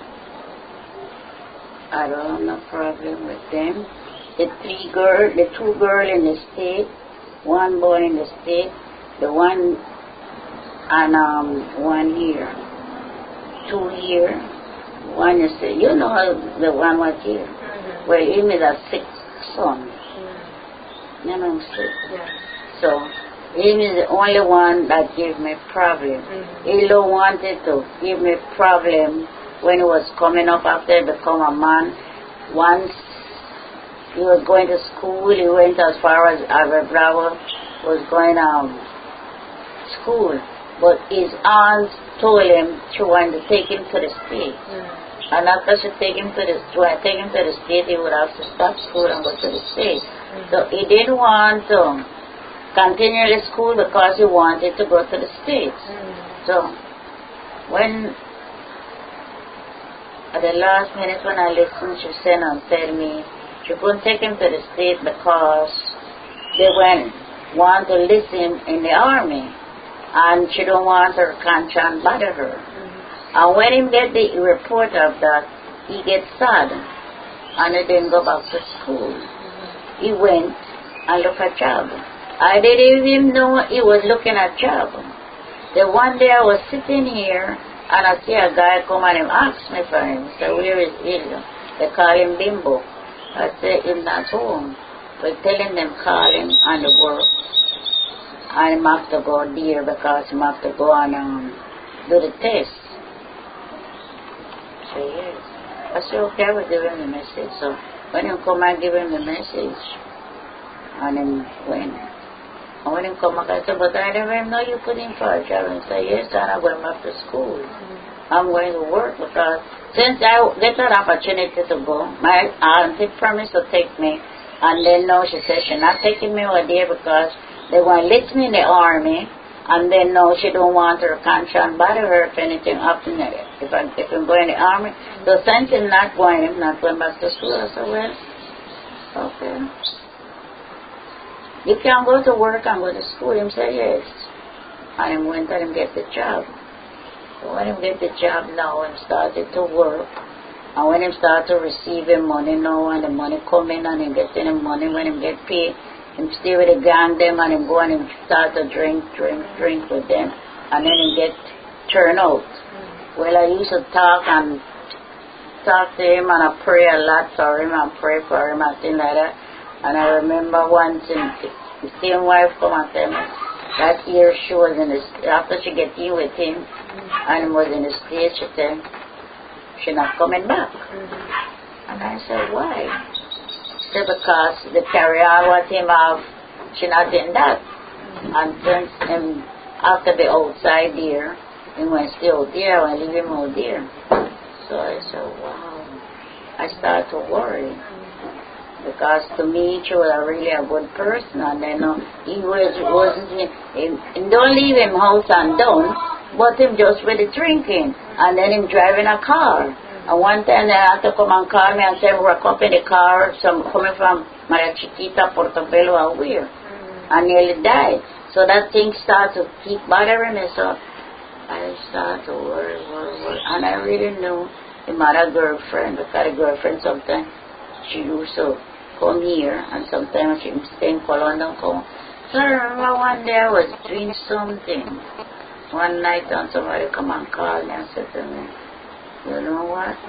I don't have no problem with them. The three girls, the two girls in the state, one boy in the state, the one and um one here, two here, one is you know how the one was here. Mm-hmm. Well, he made a sixth son. Mm-hmm. You know, six. Yeah. So he is the only one that gave me problem. Mm-hmm. He don't wanted to give me problem when he was coming up after he become a man. Once he was going to school, he went as far as Albert Bravo was going um school. But his aunt told him she wanted to take him to the States. Mm-hmm. And after she take him to the take him to the States, he would have to stop school and go to the States. Mm-hmm. So he didn't want to continue the school because he wanted to go to the States. Mm-hmm. So when at the last minute when I listened, she said and tell me she couldn't take him to the States because they went want to list him in the army. And she don't want her conscience bother her. Mm-hmm. And when he get the report of that, he gets sad. And he didn't go back to school. Mm-hmm. He went and looked at job. I didn't even know he was looking at job. The one day I was sitting here, and I see a guy come and him ask me for him. He said, where is he? They call him Bimbo. I said, he's not home. But telling them call him on the work. I have to go there because I have to go and um, do the test. So yes. I said, okay, I will give him the message. So when he come, I give him the message. And then when, and when he come, I said, but I never know you put him for a job. And he said, yes, and I'm going back to school. Mm-hmm. I'm going to work because since I get that opportunity to go, my auntie promised to take me. And then now she said she's not taking me over there because they want to list me in the army, and then no, she don't want her conscience bother her if anything happens. If, I, if I'm going in the army, so since I'm not going, I'm not going back to school. I said, well, okay. You can go to work and go to school. He said, yes. And I'm going to let him get the job. So when he get the job now, he started to work. And when he started to receive money now, and the money come in, and he getting the money when he get paid, him stay with the gang them and him go and him start to drink, drink, drink with them, and then him get turned out. Mm-hmm. Well, I used to talk and talk to him and I pray a lot for him and pray for him and things like that. And I remember once him, the same wife come and tell me that year she was in the, after she get in with him, mm-hmm. and he was in the States, she said, she's not coming back. Mm-hmm. And I said, why? Because the carry-on what him have, she not in that. Mm-hmm. And since him after the outside there, he went stay out there and leave him out there. So I said, wow. I started to worry. Mm-hmm. Because to me she was a really a good person, and then uh, he was wasn't he, he don't leave him house and down, but him just with the drinking, and then him driving a car. And one time they had to come and call me and say, we were up in the car, some coming from Maria Chiquita, Portobello, and where. Mm-hmm. And nearly died. So that thing started to keep bothering me. So I started to worry, worry, worry. And I really knew he had a girlfriend, because the girlfriend sometimes, she used to come here, and sometimes she would stay in Cologne and come. So I remember one day I was doing something. One night, and somebody come and call me and said to me, you know what?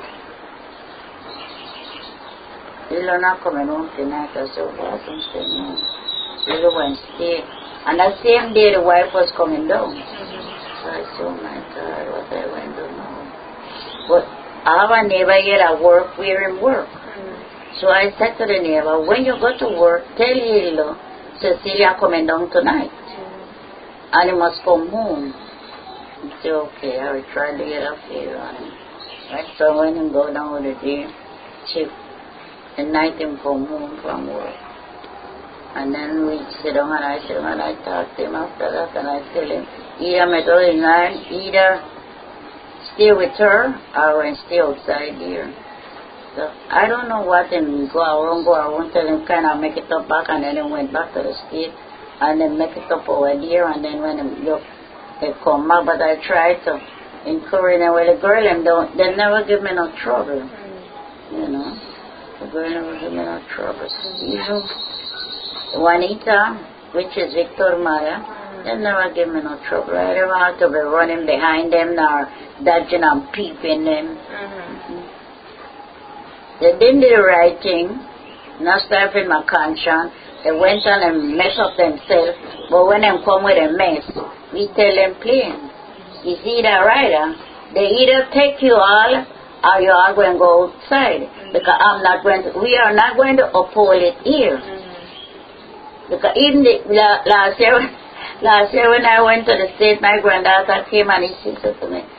You're not coming home tonight. I said, what? I said, no. You went to stay. And that same day, the wife was coming down. Mm-hmm. So I said, oh my God, what I went to know. But I have a neighbor here at work where him work. Mm-hmm. So I said to the neighbor, when you go to work, tell Hilda, Cecilia coming down tonight. And he must come home. I said, okay, I will try to get a favor on him. Right, so when he go down with the day, shift, the night him come home from work. And then we sit down and I sit down and I talk to him after that and I tell him, either me tell him, either stay with her or when stay outside here. So I don't know what him go around, go around, tell him kind of make it up back, and then he went back to the state and then make it up over there, and then when him look, they come back. But I try to encourage them. Well, the girl them don't, they never give me no trouble, you know. The girl never give me no trouble. Even Juanita, which is Victor's mother, they never give me no trouble. I never have to be running behind them nor dodging and peeping them. Mm-hmm. They didn't do the right thing, not starving my conscience. They went on and messed up themselves, but when they come with a mess, we tell them plain. It's either right, huh? They either take you all or you are going to go outside. Because I'm not going to, we are not going to uphold it here. Because even the, last year, last year when I went to the state, my granddaughter came and she said to me,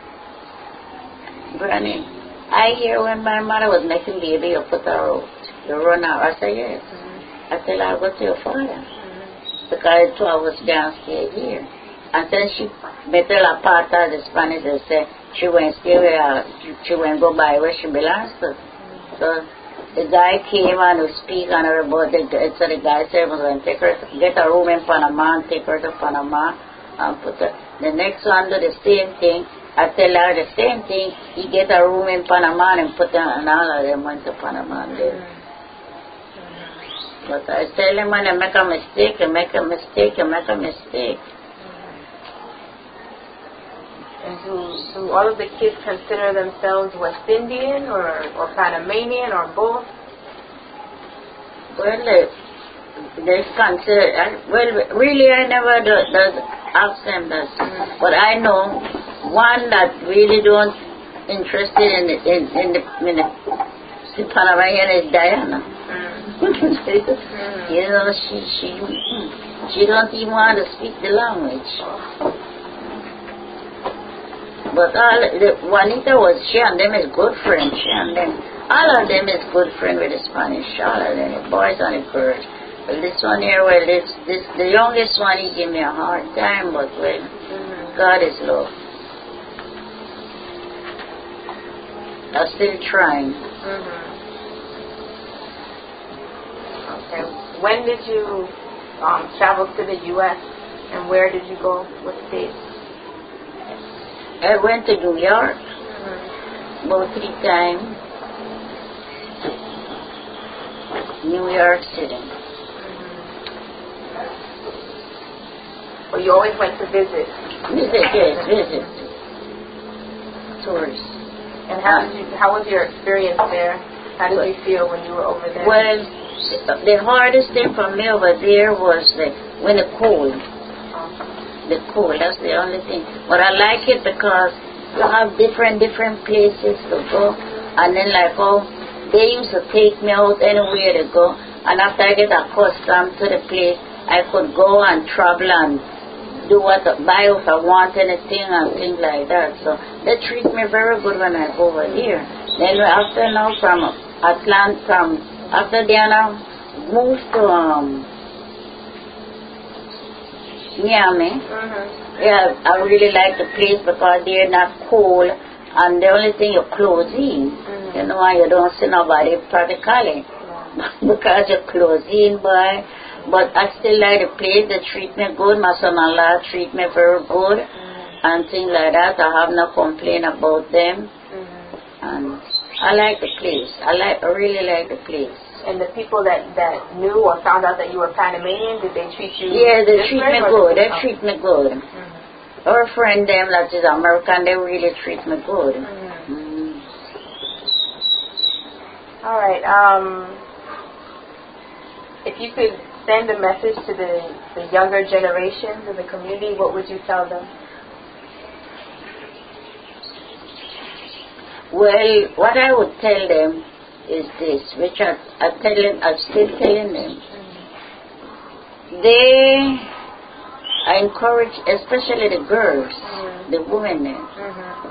Granny, I hear when my mother was making baby, you put her out. You run out. I said, yes. Mm-hmm. I tell her, I'll go to your father. Mm-hmm. Because I thought I was downstairs here. And then she met her part of the Spanish and said she went stay with her, she went go by where she belongs to. Mm-hmm. So the guy came and would speak on her about it. So the guy said, was going to take her, get a room in Panama and take her to Panama and put her. The next one do the same thing. I tell her the same thing. He get a room in Panama and put her, and all of them went to Panama and live. Mm-hmm. But I tell him when they make a mistake, you make a mistake, you make a mistake. And do, do all of the kids consider themselves West Indian or, or Panamanian or both? Well, they, they consider, well, really I never do, does ask them that. Mm-hmm. But I know one that really don't interested in the, in, in the, in the, the Panamanian is Diana. Mm-hmm. You know, she, she, she don't even want to speak the language. But all the, Juanita was, she and them is good friends. She and them, all of them is good friend with the Spanish. All of them, the boys and the girls. Well, this one here, well, this, this, the youngest one, he gave me a hard time, but well, mm-hmm. God is love. I'm still trying. Mm-hmm. Okay. When did you um, travel to the U S and where did you go? What state? I went to New York mm-hmm. about three times. New York City. Mm-hmm. Well, you always went to visit. Visit, yes, visit. Tourists. And how did you? How was your experience there? How did well, you feel when you were over there? Well, the hardest thing for me over there was the when the cold. The cold, that's the only thing. But I like it because you have different, different places to go. And then like, oh, they used to take me out anywhere to go. And after I get accustomed to the place, I could go and travel and do what, buy if I want anything and things like that. So they treat me very good when I go over here. Then after now from Atlanta, from, after Diana moved to, um, Miami. Mm-hmm. Yeah, I really like the place because they're not cold and the only thing you're close in. Mm-hmm. You know, and you don't see nobody practically yeah. because you're close in, boy. But I still like the place. They treat me good. My son-in-law treat me very good mm-hmm. and things like that. I have no complaint about them. Mm-hmm. And I like the place. I like, I really like the place. And the people that, that knew or found out that you were Panamanian, did they treat you? Yeah, they treat me good. They oh. treat me good. Mm-hmm. Our friend, them that is American, they really treat me good. Mm-hmm. Mm-hmm. All right. Um, if you could send a message to the, the younger generations of the community, what would you tell them? Well, what I would tell them is this, which I, I tell them, I'm still telling them. they encourage, especially the girls, mm-hmm. the women. Mm-hmm.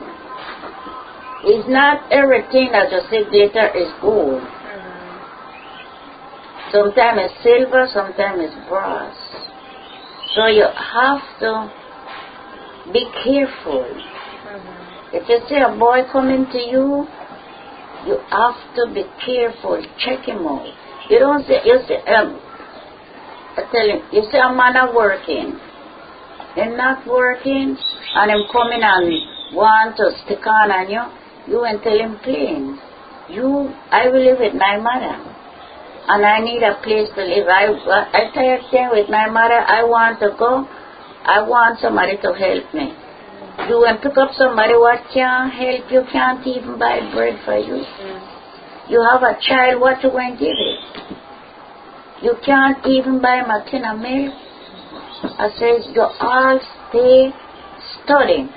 It's not everything that you see glitter is gold. Mm-hmm. Sometimes it's silver, sometimes it's brass. So you have to be careful. Mm-hmm. If you see a boy coming to you, you have to be careful. Check him out. You don't say, you say, um, I tell him, you say a man are working. They're not working, and him coming and want to stick on on you. You and tell him plain. You, I will live with my mother, and I need a place to live. I, I tired staying with my mother. I want to go. I want somebody to help me. You and pick up somebody what can't help you, can't even buy bread for you. Mm. You have a child, what you going to give it? You can't even buy him a tin of milk. I says, you all stay studying.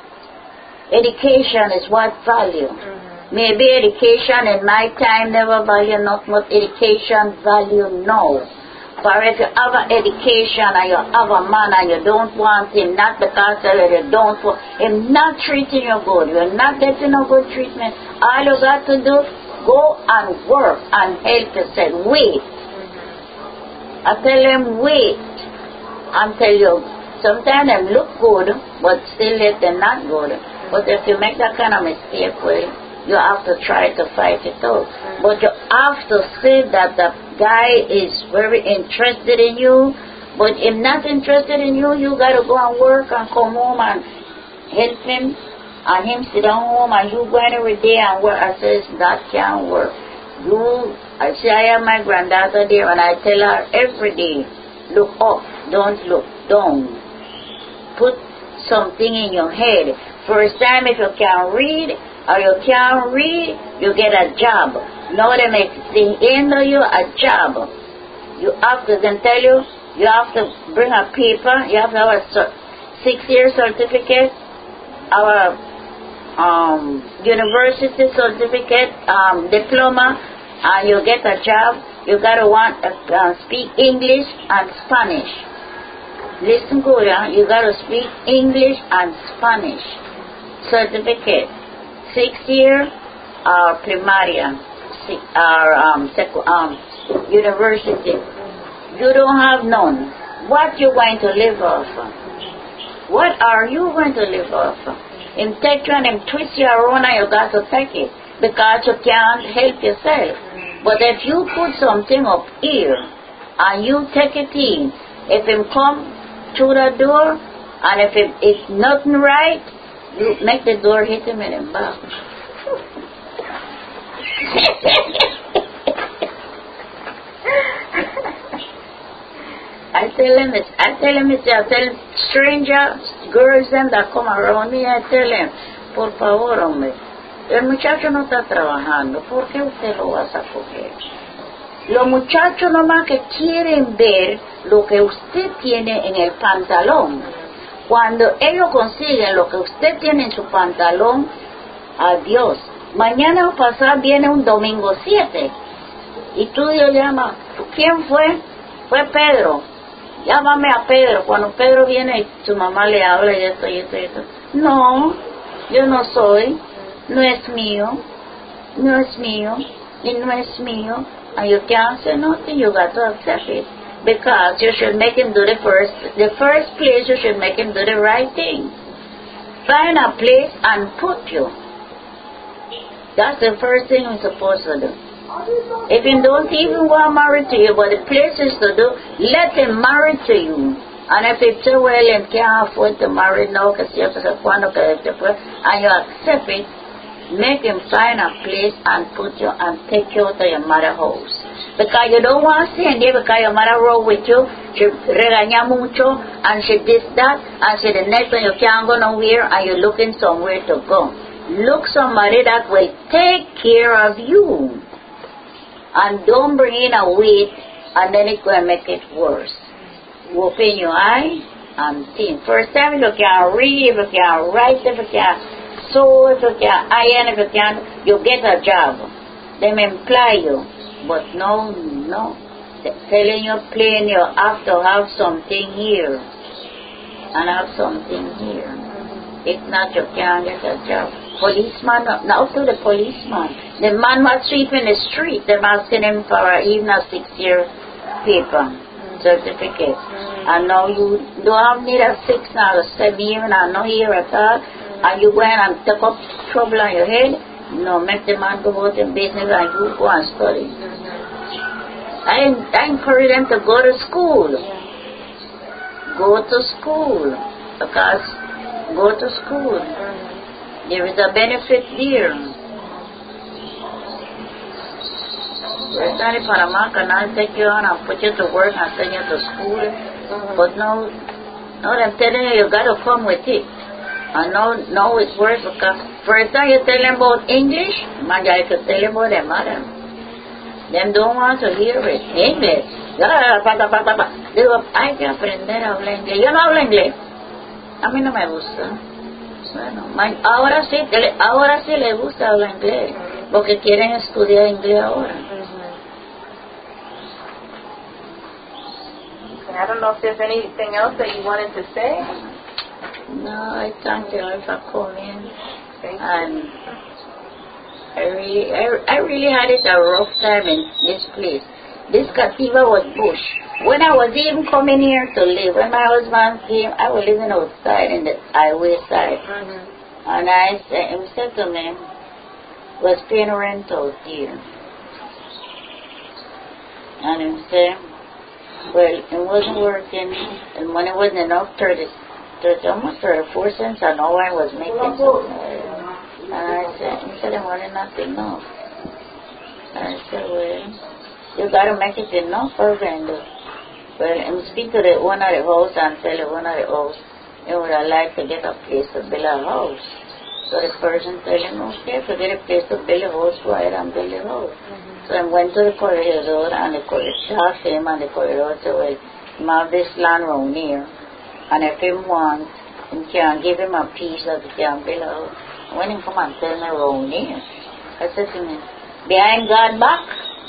Education is what value. Mm-hmm. Maybe education in my time never value, not much education value now. For if you have an education and you have a man and you don't want him, not because you don't want him, not treating you good, you're not getting no good treatment, all you got to do, go and work and help yourself. Wait. Mm-hmm. I tell them wait. I tell you, sometimes they look good, but still let them not good. Mm-hmm. But if you make that kind of mistake, well, you have to try to fight it out. Mm-hmm. But you have to say that the guy is very interested in you, but if not interested in you, you got to go and work and come home and help him, and him sit down home and you going every day and work. I says, that can't work. You, I say, I have my granddaughter there, and I tell her every day, look up, don't look down. Put something in your head. First time, if you can't read, or you can't read, you get a job. Now they make thing into you a job. You have to then tell you, you have to bring a paper, you have to have a six-year certificate, our um, university certificate, um, diploma, and you get a job. You gotta want to uh, speak English and Spanish. Listen good, huh? You gotta speak English and Spanish. Certificate. Six year uh, primaria, six, uh, um, secu- um, university. You don't have none. What you going to live off? What are you going to live off? Him take you and him twist you around and you got to take it because you can't help yourself. But if you put something up here and you take it in, if him come through the door and if it, it's nothing right, you make the door hit him in the back. I tell him, it's, I tell him, it's, I tell stranger girls them that come around me, I tell him, por favor, hombre, el muchacho no está trabajando, ¿por qué usted lo vas a coger? Los muchachos nomás que quieren ver lo que usted tiene en el pantalón. Cuando ellos consiguen lo que usted tiene en su pantalón, adiós. Mañana o pasado viene un domingo siete. Y tú Dios llama, ¿quién fue? Fue Pedro. Llámame a Pedro. Cuando Pedro viene y su mamá le habla y esto y esto y esto. No, yo no soy. No es mío. No es mío. Y no es mío. And you can't say nothing. You got to accept it. Because you should make him do the first, the first place you should make him do the right thing. Find a place and put you. That's the first thing you're supposed to do. If he don't even want to marry to you, but the place is to do, let him marry to you. And if it's so well and can't afford to marry now, because you have to say, and you accept it, make him find a place and put you and take you to your mother's house. Because you don't want to stay there because your mother rode with you, she regaña mucho, and she did that, and she the next one you can't go nowhere, and you're looking somewhere to go. Look somebody that will take care of you. And don't bring in a weight, and then it's going to make it worse. You open your eye and think. First time, if you can read, if you can write, if you can sew, if you can iron, if you can, you get a job. They may employ you. But no, no. telling you plain you have to have something here and have something here. If not, you can't get a job. Policeman, now to the policeman. The man was sweeping the street. They're asking him for a, even a six-year paper certificate. And now you don't have need a six now, a seven year and not here at all. And you go in and take up trouble on your head. No, make the man go out in business and you go and study. I, I encourage them to go to school. Go to school. Because go to school. There is a benefit there. It's not if a man can take you on and put you to work and send you to school. Mm-hmm. But now, now I'm telling you, you got to come with it. And now, now it works because first time you tell them about English, man, I could tell them about them, madam. Them don't want to hear it. English. Digo, hay que aprender a hablar inglés. Yo no hablo inglés. A mí no me gusta. Bueno, man, ahora sí, ahora sí le gusta hablar inglés. Porque quieren estudiar inglés ahora. I don't know if there's anything else that you wanted to say. No, I thank you all for coming. And I really, I, I really had it a rough time in this place. This Cativa was bush. When I was even coming here to live, when my husband came, I was living outside in the highway side. Mm-hmm. And I said, he said to me, was paying rent out here. And he said, well, it wasn't working, and money wasn't enough, thirty, thirty, almost thirty-four cents an hour I was making. And I said, he said, it wasn't not enough. And I said, well, you got to make it enough for Brenda. Well, and speak to the owner of the house and tell the owner of the house, you would have liked to get a place to build a house. So the person told him, okay, to get a place to build a house, go ahead and build a house. Mm-hmm. So I went to the corridor and the corridor asked him and the corridor said, well, you have this land around here. And if he wants, you can give him a piece that he can build a house. When he come and tell me around here, I said to him, behind God back?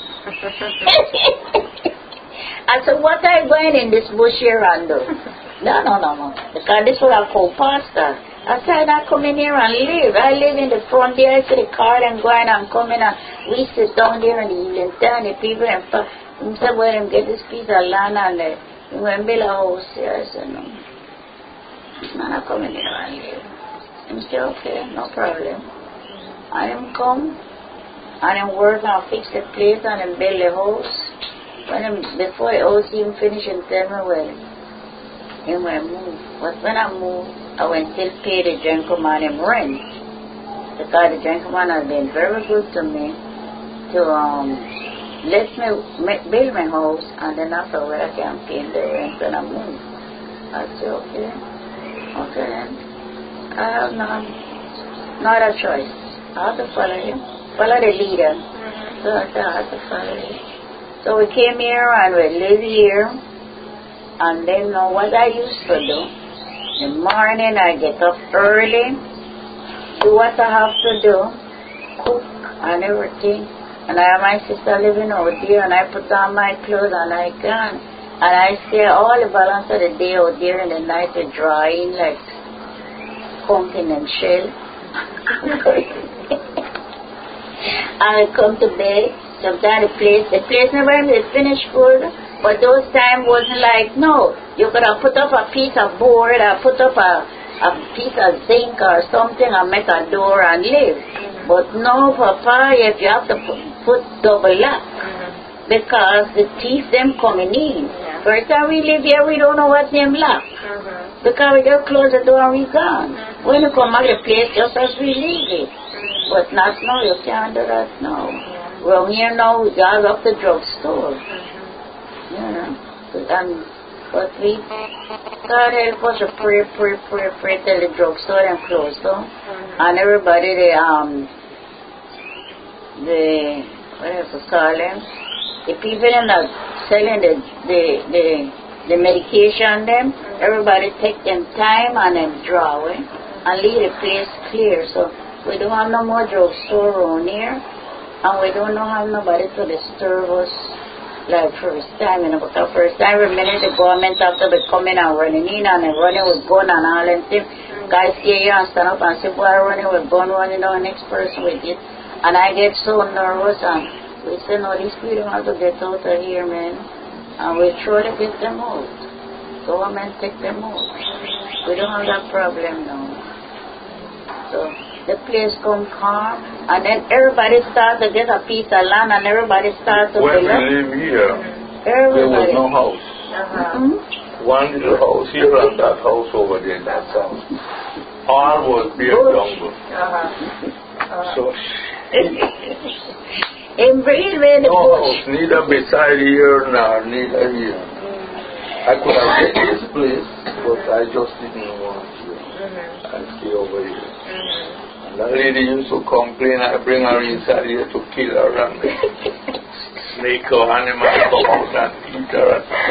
I said, what are you going in this bush here and do? No, no, no, no. Because this was a co-pastor. I said, I come in here and live. I live in the front there. I see the car and going and coming and we sit down there in the evening time, the people and he said, well, him get this piece of land and uh, he went build a house here. I said, no. I'm not coming here and live. He said, okay, no problem. And him come and him work and fix the place and him build the house. When him, before the house even finished, him tell me, well, he went move. But when I moved, I went still pay the gentleman him rent. Because the gentleman has been very good to me to um let me make, build my house and then afterward I can pay the rent when I move. I said, okay. Okay then. I have not, not a choice. I have to follow him. Follow the leader. So I said, I have to follow him. So we came here and we live here. And then know what I used to do. In the morning I get up early, do what I have to do, cook and everything. And I have my sister living out there and I put on my clothes and I can. And I stay all the balance of the day out there in the night to drying like pumpkin and shell. And I come to bed. Sometimes the place, the place never is finished food. But those times wasn't like, no, you could have put up a piece of board or put up a, a piece of zinc or something and make a door and live. Mm-hmm. But no, Papa, if you have to put, put double lock. Mm-hmm. Because the thief them coming in. Yeah. First time we live here, we don't know what them lock. Mm-hmm. Because we just close the door and we gone. Mm-hmm. When you come out the place, just as we leave it. Mm-hmm. But not now, you can't do that now. Yeah. Well, here now, we got up the drugstore. Mm-hmm. Yeah, and but we God help us to pray, pray, pray, pray till the drugstore and closed down, mm-hmm. And everybody the um the what do you call them? The people in the selling the the the, the medication them, mm-hmm. Everybody take them time and them draw away and leave the place clear. So we don't have no more drugstore around here, and we don't have nobody to disturb us like first time, you know, because first time, remember the government after be coming and running in and running with gun and all and things. Guys scare you and stand up and say, boy, running with gun, running down next person with it. And I get so nervous and we say, no, these people have to get out of here, man. And we try to get them out. Government take them out. We don't have that problem now. So the place come calm, and then everybody start to get a piece of land, and everybody start to when build we up. live here, Everybody. there was no house. Uh-huh. Mm-hmm. One little house here and that house over there in that house. All was bare jungle. Uh-huh. Uh-huh. So, In Greenway, the no bush. house, neither beside here nor neither here. I could have get this place, but I just didn't want to. Mm-hmm. I stay over here. Mm-hmm. And that lady used to complain, I bring her inside here to kill her and snake or animal come out and eat her.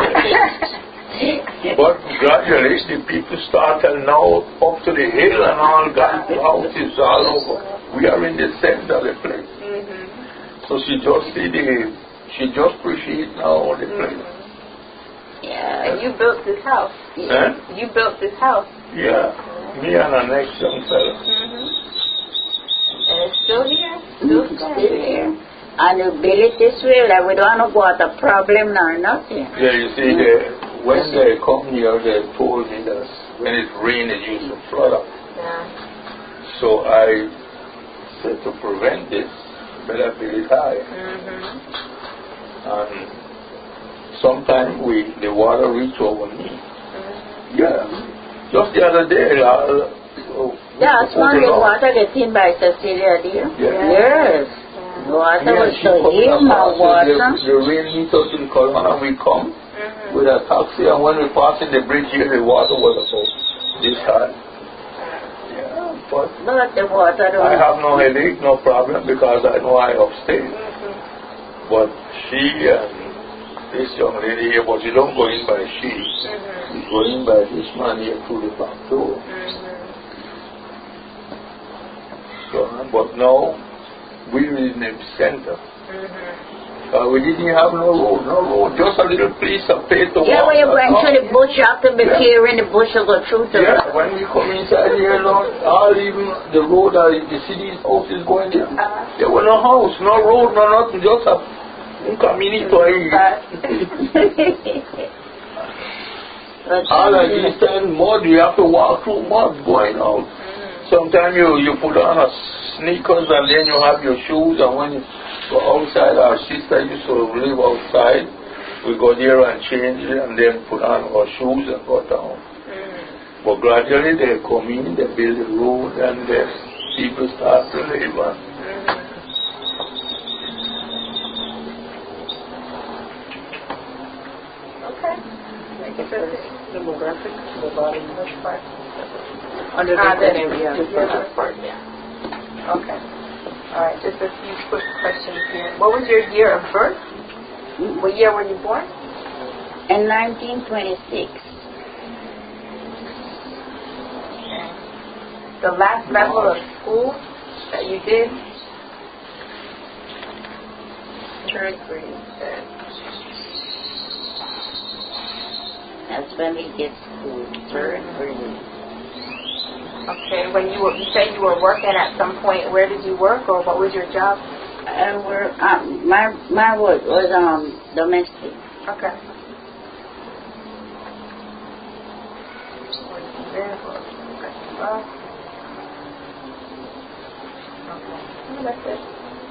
But gradually the people started now up to the hill and all got houses all over. We are in the center of the place. Mm-hmm. So she just see the, she just appreciate now the place. Yeah. And you built this house. Eh? You built this house. Yeah, me and the next young fella. Mm-hmm. And it's still here. Still Still standing. here. And you build it this way, like we don't have water problem nor nothing. Yeah, you see, the, when they come here, they told me that when it rains, it used to flood up. Yeah. So I said to prevent this, better build it high. Mm-hmm. And sometimes we the water reach over me. Mm-hmm. Yeah. Just the other day, uh, oh, Yeah, it's one the water get in by Cecilia, dear. Yeah. Yes. Water yeah, was she so come in my across, water. The, the rain hit us in Corona, we come Mm-hmm. with a taxi, and when we passed in the bridge here, the water was about this high. Yeah, but But the water don't. I have no headache, no problem, because I know I upstairs. Mm-hmm. But she and this young lady here, but she don't go in by she. Mm-hmm. She go in by this man here through the back door. Mm-hmm. So, but now, we're in the center. Mm-hmm. Uh, we didn't have no road, no road, just a little piece of paper. Yeah, when you're going through the bush, you have to be Yeah. clear in the bush to go through to Yeah, when we come inside here, Lord, all even the road, uh, the city's house is going there. Uh-huh. There was no house, no road, no nothing, just a un caminito ahí. All of these times, mud, you have to walk through mud going out. Mm-hmm. Sometimes you, you put on a sneakers and then you have your shoes, and when you go outside, our sister used to live outside. We go there and change it and then put on our shoes and go down. Mm-hmm. But gradually they come in, they build the road, and then people start to live on. Mm-hmm. Okay. Demographic, the bottom. Which part? Under the Ah, name, yeah. the first part, yeah. Okay. All right, just a few quick questions here. What was your year of birth? What year were you born? In nineteen twenty-six. Okay. The last level of school that you did? Third grade. That's when we get school, third grade. Okay, when you were, you said you were working at some point, where did you work or what was your job? I work, uh, my, my work was um, domestic. Okay. Very good. Okay. Well, okay. Well, that's it.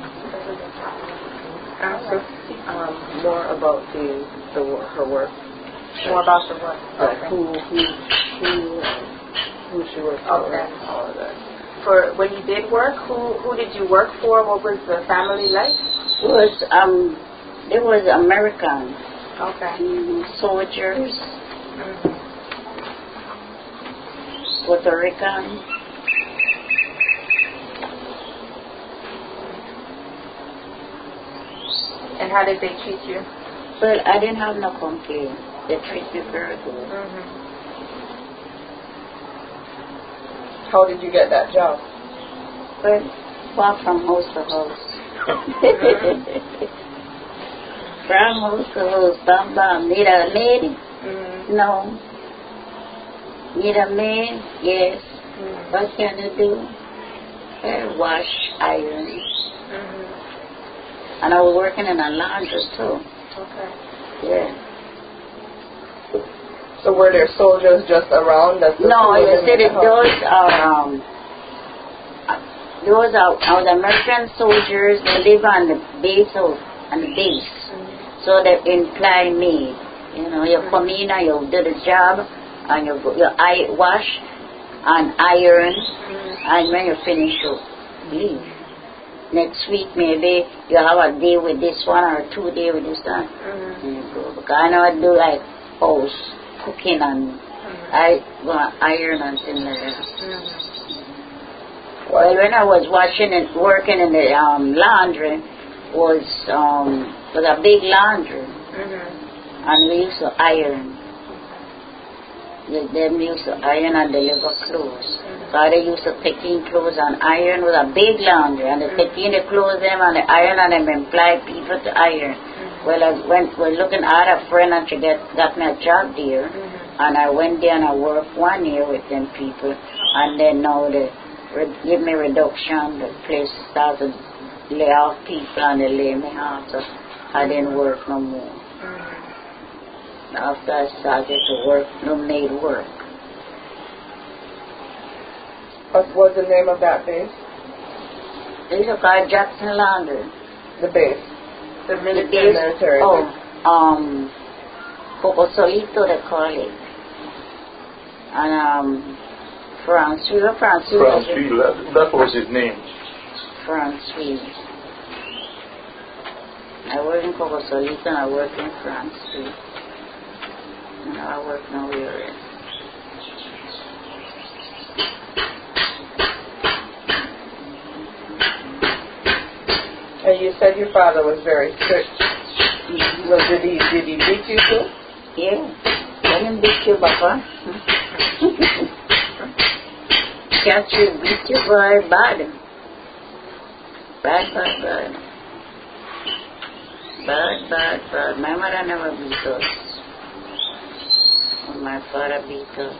Answer um, more about the, the her work. More about the work. Like Okay. who who who who she worked for. Okay. And all of that. For when you did work, who who did you work for? What was the family like? It was, um, it was American Okay. mm, soldiers, Mm-hmm. Puerto Rican. And how did they treat you? But I didn't have no complaint. They treat me very good. Mm-hmm. How did you get that job? But walk from house to house. from house to house, bam, bam. Need a lady? Mm-hmm. No. Need a man? Yes. Mm-hmm. What can you do? Well, wash, iron. Mm-hmm. And I was working in a laundry too. Okay. Yeah. So were there soldiers just around? That No, you see, the, those are um, those are, are the American soldiers. They live on the base of on the base, mm-hmm. so they employ me. You know, you come in and you do the job, and you go, you I wash and iron, mm-hmm. and when you finish, you leave. Next week maybe you have a day with this one or two day with this one. Mm-hmm. You go. Because I know I do like house cooking and mm-hmm. I well, iron and things like that. Mm-hmm. Well, when I was washing and working in the um, laundry, was um was a big laundry, mm-hmm. and we used to iron. They, them used to iron and deliver clothes. Mm-hmm. So they used to take in clothes and iron with a big laundry, and they mm-hmm. take in the clothes them and the iron and them employ people to iron. Mm-hmm. Well, I went we're looking at a friend and she get got me a job there, mm-hmm. and I went there and I worked one year with them people, and then now they re- give me reduction. The place started lay off people and they lay me off, so I didn't work no more. Mm-hmm. After I started to work, no made work. What was the name of that base? They used to call it Jackson Laundry. The base? The military? The base, military oh, base. um, Cocosolito they call it. And um, Franceville, Franceville. Franceville, that, that was his name. Franceville. I work in Cocosolito and I work in Franceville. And I work nowhere else. And you said your father was very strict. Mm-hmm. Well, did he did he beat you too? Yeah. Let him beat you, Papa. Catch you, beat you, boy, bad. Bad, bad, bad. Bad, bad, bad. My mother never beat us. My father beat us.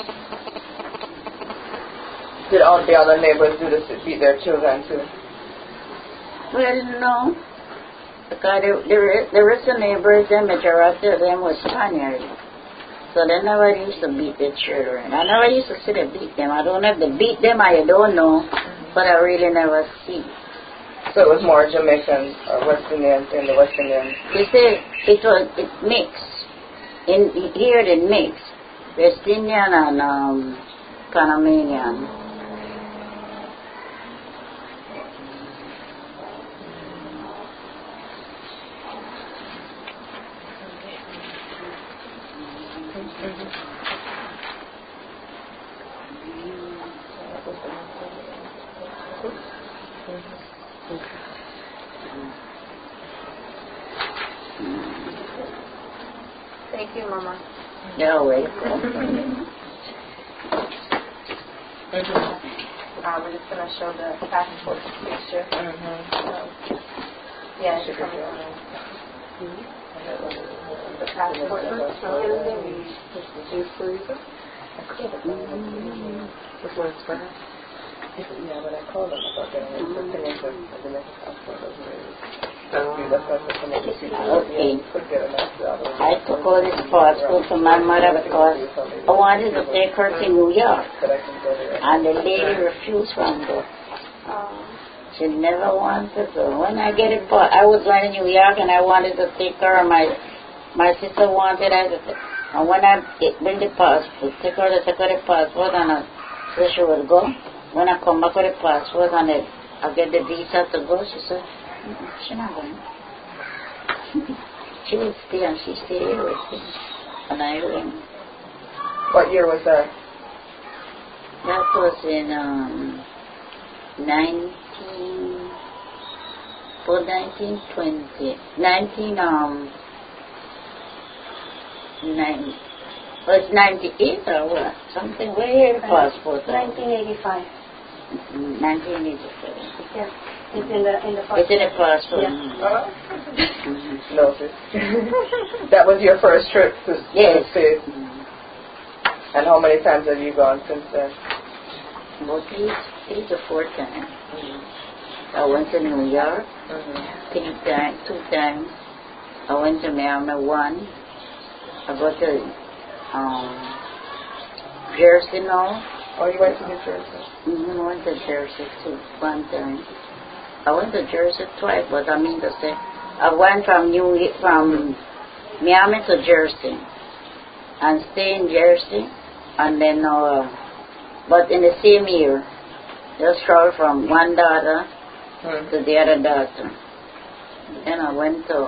Did all the other neighbors do this to beat their children too? Well, no. Because the, the, the rest of the neighbors, the majority of them were Spaniards. So they never used to beat their children. I never used to see them beat them. I don't know if they beat them, I don't know. But I really never see. So it was more Jamaican or West Indian than the West Indian? You see, it was, it mixed. In here they mix West Indian and um, Panamanian. Thank you, Mama. You're welcome. mm-hmm. uh, we're just going to show the passport picture. Mm-hmm. So, yeah, it's coming on. Mm-hmm. The passport. Do you freezer? This one's for her? Yeah, but I called them about getting it. The finish of the next passport was raised. Okay. I took all this passport to my mother because I wanted to take her to New York. And the lady refused from her. She never wanted to go. When I get it, I was going to New York and I wanted to take her. My my sister wanted her to take. And when I bring the passport, take her to take her the passport and I, so she would go. When I come back with the passport and I, I get the visa to go, she said, she's not going. She would stay and she stayed here with me. And I went. What year was that? That was in um, nineteen, for nineteen twenty. nineteen, um, nine, was ninety-eight or what? Something, where your passport? nineteen eighty-five. nineteen eighty-seven. Yeah. It's in the in the first. It's in the first one. Yeah. Uh-huh. Noted. That was your first trip to, yes. to the States? And how many times have you gone since then? About three, three to four times. Mm-hmm. I went to New York mm-hmm. three times, two times. I went to Miami one. I go to um, Jersey now. Oh, you went to New Jersey? Mm-hmm. I went to Jersey two, one time. I went to Jersey twice, but I mean to say, I went from New from Miami to Jersey and stay in Jersey, and then, uh, but in the same year, just travel from one daughter mm. to the other daughter. Then I went to,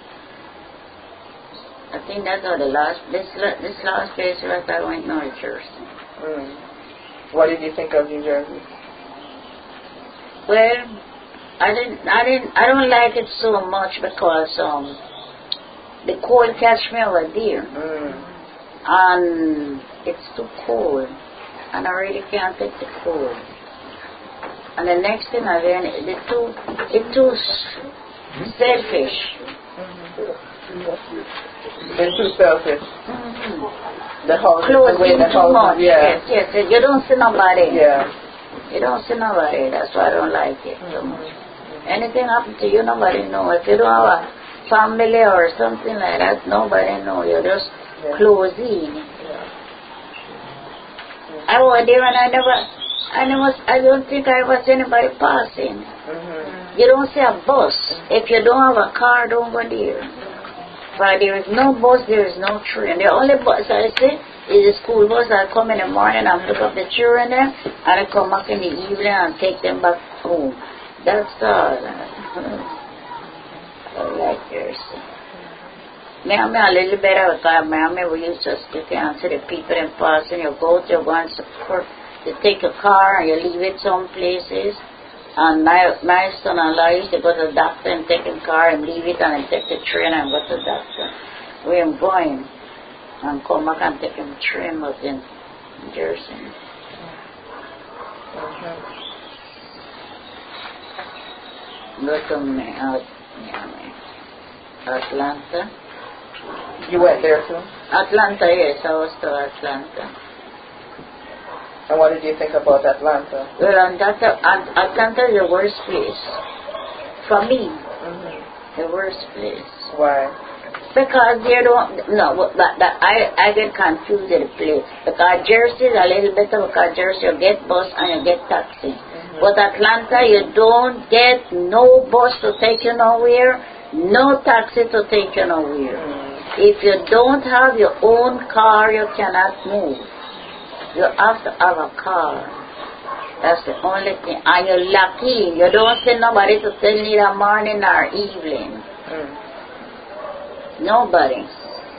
I think that's all the last, this this last place that I went to New Jersey. Mm. What did you think of New Jersey? Well, I didn't, I didn't, I don't like it so much because um, the cold catch me over there, mm. and it's too cold, and I really can't take the cold. And the next thing I learned, the too, it's too selfish. Mm-hmm. They're too selfish. Mm-hmm. The house, close the way the too house, much. yeah. Yes, yes. You don't see nobody. Yeah. You don't see nobody. That's why I don't like it so much. Anything happen to you, nobody know. If you don't have a family or something like that, nobody know. You just yeah. close in. Yeah. I was there and I never, I never, I don't think I was anybody passing. Mm-hmm. You don't see a bus. If you don't have a car, don't go there. But there is no bus, there is no train. The only bus I see is the school bus. I come in the morning and pick up the children there, and I come back in the evening and take them back home. That's all. I like yours. Miami a little better because Miami we used to stick and see the people in passing. You go to you go and support. You take a car and you leave it some places. And my, my son-in-law used to go to the doctor and take a car and leave it and take the train and go to the doctor. Where I'm going and come back and take a train was in Jersey. Mm-hmm. Go to me, out, Miami. Atlanta. You went there too? Atlanta, yes, I was to Atlanta. And what did you think about Atlanta? Well, Atlanta, Atlanta is the worst place. For me, mm-hmm. the worst place. Why? Because they don't, no, but, but I, I get confused with the place. Because Jersey is a little better because Jersey you get bus and you get taxi. Mm-hmm. But Atlanta you don't get no bus to take you nowhere, no taxi to take you nowhere. Mm-hmm. If you don't have your own car, you cannot move. You have to have a car. That's the only thing. And you're lucky. You don't see nobody to tell you the morning or evening. Mm. Nobody.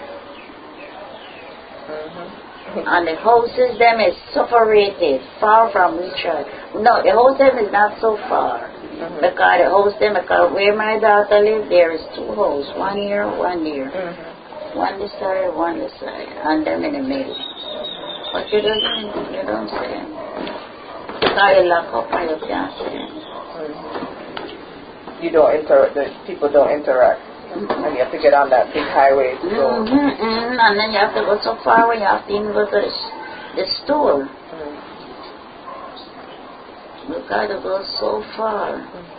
Mm-hmm. And the houses, them is separated, far from each other. No, the house them is not so far. Mm-hmm. Because the house them, because where my daughter lives, there is two houses. One here, one there. Mm-hmm. One this side, one this side. And them in the middle. But you don't, you don't say. Because you lock up and you can't say. Mm-hmm. You don't interact, the people don't interact. Mm-hmm. And you have to get on that big highway to go. Mm-hmm, mm-hmm. And then you have to go so far away, you have to even go to the, the store. Mm-hmm. You got to go so far. Mm-hmm.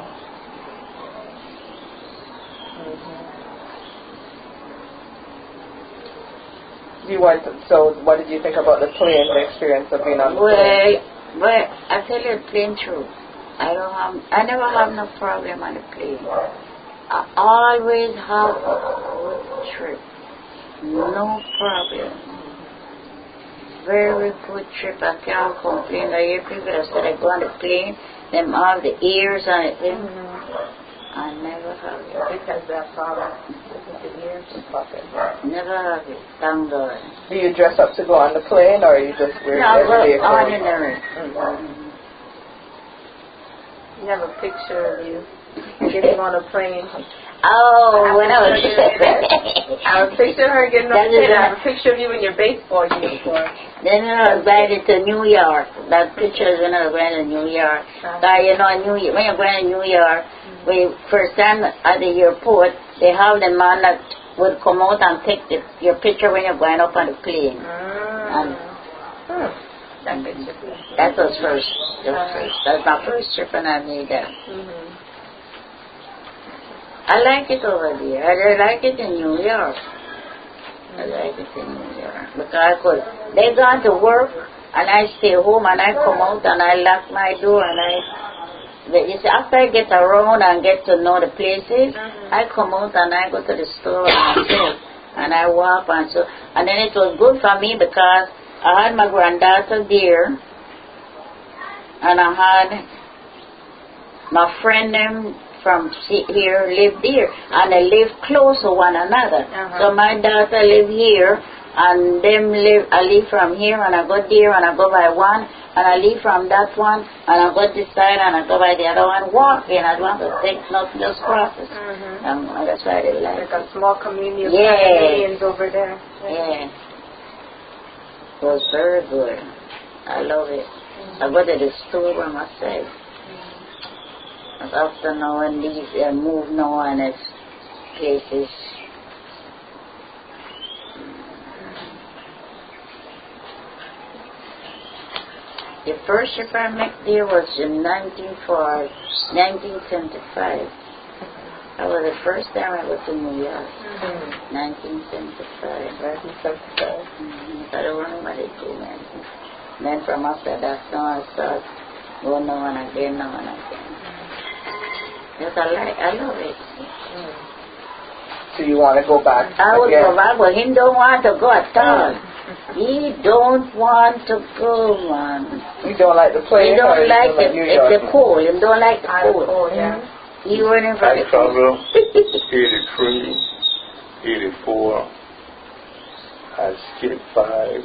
You went, so what did you think about the plane, the experience of being on the well, plane? Well, I tell you the plane true. I don't have, I never have no problem on the plane. I always have a good trip. No problem. Very good trip. I can't complain. I hear people that said I go on the plane, them have the ears and everything. Mm-hmm. I never have it. Because that problem with the ears and pocket. Never have it. Thank God. Do you dress up to go on the plane, or you just wear no, everyday clothes? Ordinary. Mm-hmm. You have a picture of you getting on a plane. Oh, when I was I was picturing her getting up there. I have a picture of you in your baseball uniform. Then I was going to New York. That picture is when I was going to New York. So, you know, New York, when you're going to New York, we first time at the airport, they have the man that would come out and take the, your picture when you're going up on the plane. Mm. And hmm. That picture. That was first. That was first. That's my first trip and I made that. Mm-hmm. I like it over there. I like it in New York. I like it in New York. Because could, they gone to work and I stay home and I come out and I lock my door and I, you see, after I get around and get to know the places, mm-hmm. I come out and I go to the store myself and I walk and so, and then it was good for me because I had my granddaughter there and I had my friend them from here live there and they live close to one another. Uh-huh. So my daughter live here and them live, I live from here and I go there and I go by one and I leave from that one and I go this side and I go by the other one walking. I don't want to take nothing, just crosses. Mm-hmm. Um, that's why they like like a small community of yeah. Canadians over there. Yeah. It was very good. I love it. Mm-hmm. I go to the store by myself. After now and leave and move now and it's places. The first trip I made there was in nineteen seventy-five. That was the first time I went to New York. Mm-hmm. nineteen seventy-five. nineteen seventy-five. Mm-hmm. I don't know what they do, man. Then from after that, now I start going on and again, now and again. Yes, I like, I love it. Mm. So you want to go back? I would go back, but he don't want to go at all. He don't want to go, man. You don't like the place? He don't like it. It's the cold. He don't like the cold. cold yeah. He went in for I the cold. traveled eighty-three, eighty-four. I skipped five.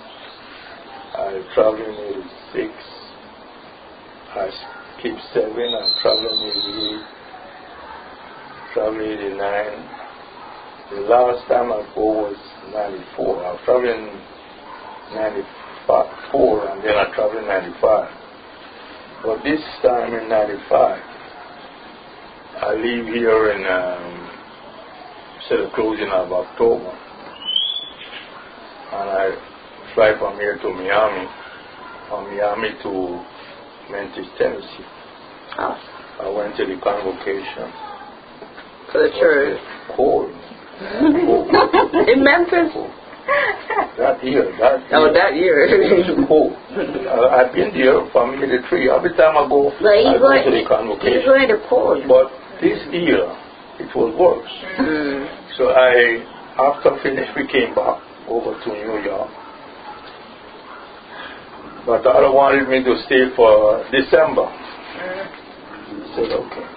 I traveled in eighty-six. I keep seven, I'm traveling eighty-eight, traveling eighty-nine. The last time I go was ninety-four. I was traveling ninety-four and then I traveled ninety-five. But this time in ninety-five, I leave here in, um, say the closing of October. And I fly from here to Miami, from Miami to Memphis, Tennessee. Oh. I went to the convocation. For the church. Cold. Cold. In Memphis? Cold. That year. That year. Oh, that year. It's cold. uh, I've been there from eighty-three. Every time I go, but I go going, to the convocation. He's going to cold. But this year, it was worse. Mm. So I, after finish, we came back over to New York. But the other wanted me to stay for December. I said, okay.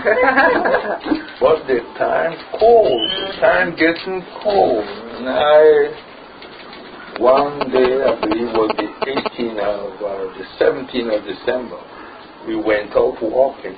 But the time cold, the time getting cold. And I, one day, I believe it was the eighteenth of, uh, the seventeenth of December, we went out walking.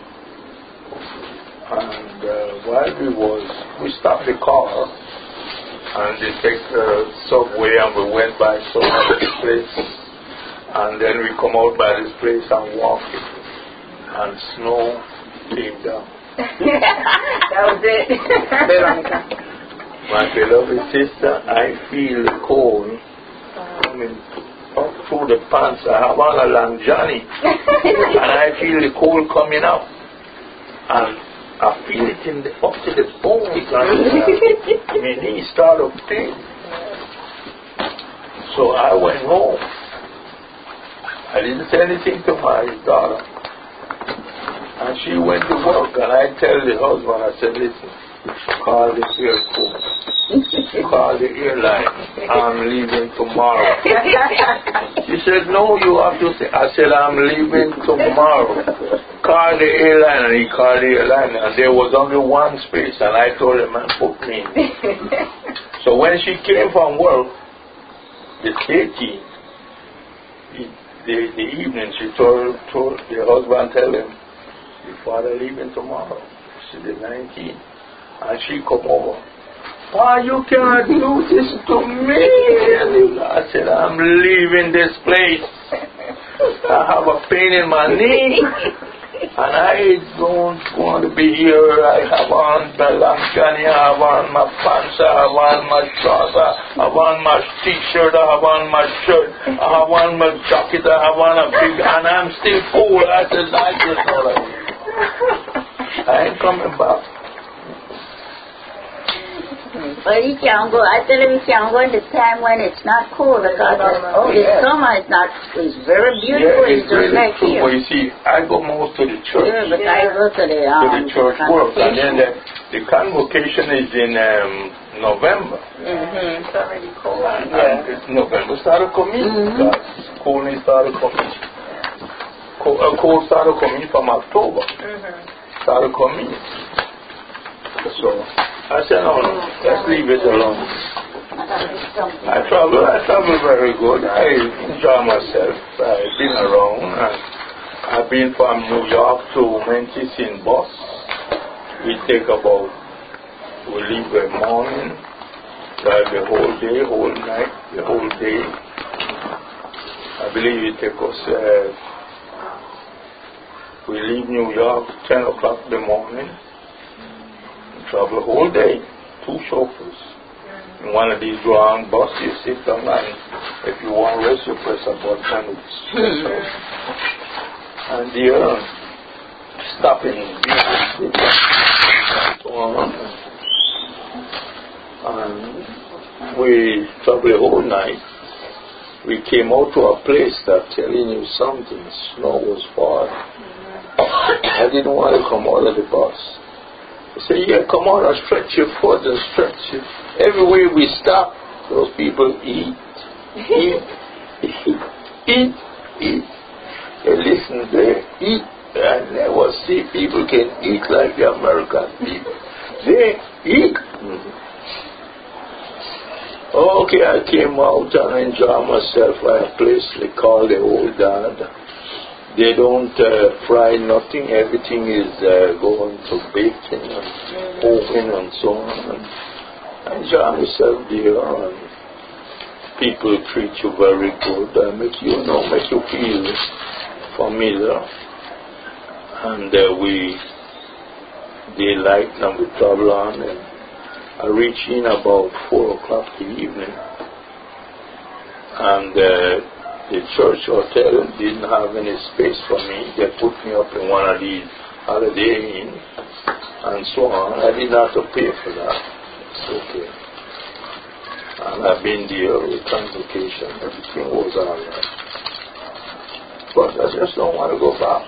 And uh, while we was, we stopped the car and they take the subway and we went by some place. And then we come out by this place and walk it. And snow came down. That was it. Veronica. My beloved sister, I feel the cold coming up through the pants. I have on a long johnny. And I feel the cold coming up. And I feel it in the, up to the bones. And uh, my knees start to pain. So I went home. I didn't say anything to my daughter. And she went to work and I tell the husband, I said, listen, call the airport. Call the airline. I'm leaving tomorrow. She said, no, you have to say. I said, I'm leaving tomorrow. Call the airline. And he called the airline. And there was only one space. And I told him, man, book me. So when she came from work, the thirteenth, The, the evening she told, told the husband, tell him, your father leaving tomorrow. She the nineteenth. And she come over. Why you can't do this to me? I said, I'm leaving this place. I have a pain in my knee. And I don't want to be here. I have on the Lancani, I have on my pants, I have on my trouser, I have on my t-shirt, I have on my shirt, I have on my jacket, I have on a big, and I'm still cool. I said, I just know that. I ain't coming back. But you can't go. I tell you, you can't go in the time when it's not cold because oh, the yeah. summer is not. It's very beautiful. Yeah, it's, it's just really like true. here. But you see, I go most to the church. Yeah, but yeah. I go to the um, to the church work, and then the, the convocation is in um, November. Mm-hmm. It's already cold. And, yeah. and November started coming. Mm-hmm. Cold started coming. Cold, uh, cold started coming from October. Mm-hmm. Started coming. So I said, no, no, let's leave it alone. I travel, I travel very good. I enjoy myself. I've been around. And I've been from New York to Memphis in bus. We take about, we leave the morning, drive the whole day, whole night, the whole day. I believe it take us, uh, we leave New York ten o'clock in the morning. Travel the whole day, two chauffeurs. In one of these long buses, you sit down and if you want rest, you press a button and it's and the uh, stopping and we traveled the whole night. We came out to a place that telling you something. Snow was falling. I didn't want to come out of the bus. I said, yeah, come on and stretch your foot and stretch it. Everywhere we stop, those people eat, eat, eat, eat, eat. They listen, they eat. I never see people can eat like the American people. They eat. Mm-hmm. Okay, I came out and enjoyed myself at a place they call the Old Dad. They don't uh, fry nothing. Everything is uh, going to baking and oven and so on. And I enjoy myself there. And people treat you very good. Uh, make you, you know, make you feel familiar. And uh, we daylight and we travel on. And I reach in about four o'clock in the evening. And uh, the church hotel didn't have any space for me. They put me up in one of these holiday inns and so on. I didn't have to pay for that. It's okay. And I've been there with convocation. Everything was all right. But I just don't want to go back.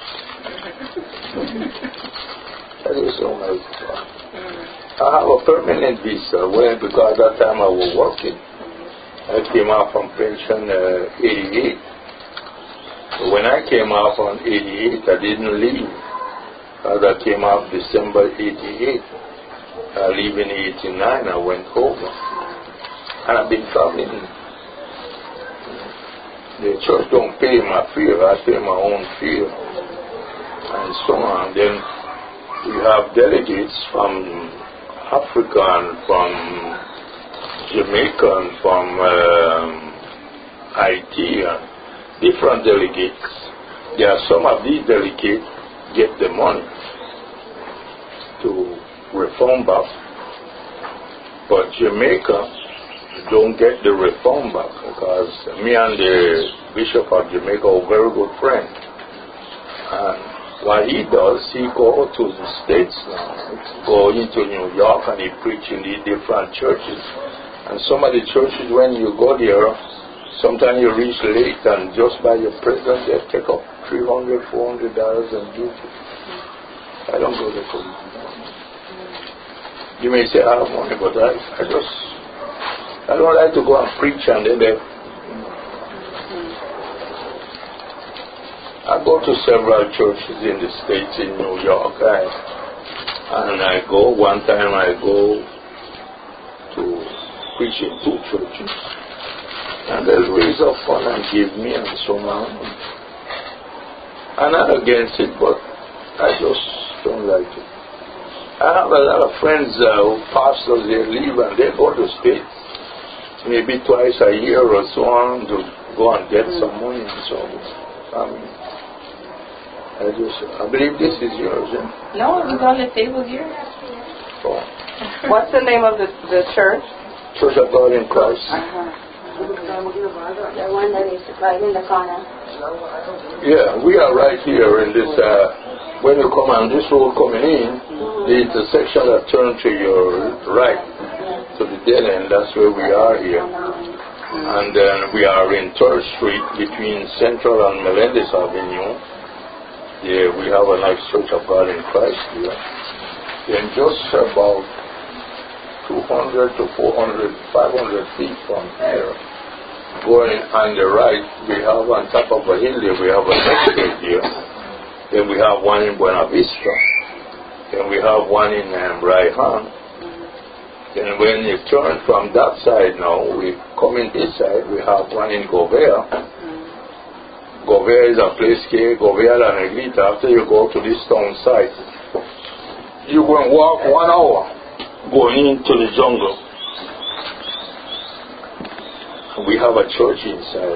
I just don't want to go back. I have a permanent visa. Well, because that time I was working. I came out from pension uh, eighty-eight. So when I came out on eighty-eight, I didn't leave. As I came out December eighty-eight, I leave in eighty-nine, I went home. And I've been traveling. The church don't pay my fare, I pay my own fare. And so on. Then we have delegates from Africa and from Jamaica and from um, Haiti and different delegates. There are some of these delegates get the money to reform back, but Jamaica don't get the reform back because me and the Bishop of Jamaica are very good friends. And what he does, he go to the States now, go into New York and he preach in the different churches. And some of the churches, when you go there, sometimes you reach late and just by your presence, they take up three hundred dollars, four hundred dollars and give you. I don't go there for money. You may say I have money, but I, I just, I don't like to go and preach and then they, I go to several churches in the States, in New York, I, and I go, one time I go to preach in two churches, and they'll raise up fund and give me and so on. I'm not against it, but I just don't like it. I have a lot of friends, uh, pastors, they leave and they go to States maybe twice a year or so on to go and get mm. some money. So, um, I just, I believe this is yours, yeah? No, it was on the table here. Oh. What's the name of the, the church? Church of God in Christ. Uh-huh. The one that is right in the corner. Yeah, we are right here in this, uh, when you come on this road coming in, the intersection that turns to your right, to the dead end, that's where we are here. And then we are in third Street between Central and Melendez Avenue. Yeah, we have a nice Church of God in Christ here. And just about two hundred to four hundred, five hundred feet from here, going on the right, we have on top of a hill there, we have a next here. Then we have one in Buena Vista. Then we have one in um, Raihan. Then when you turn from that side now, we come in this side, we have one in Govea. Govea is a place here, Govea La Negrita. After you go to this town site, you go and walk one hour going into the jungle. We have a church inside.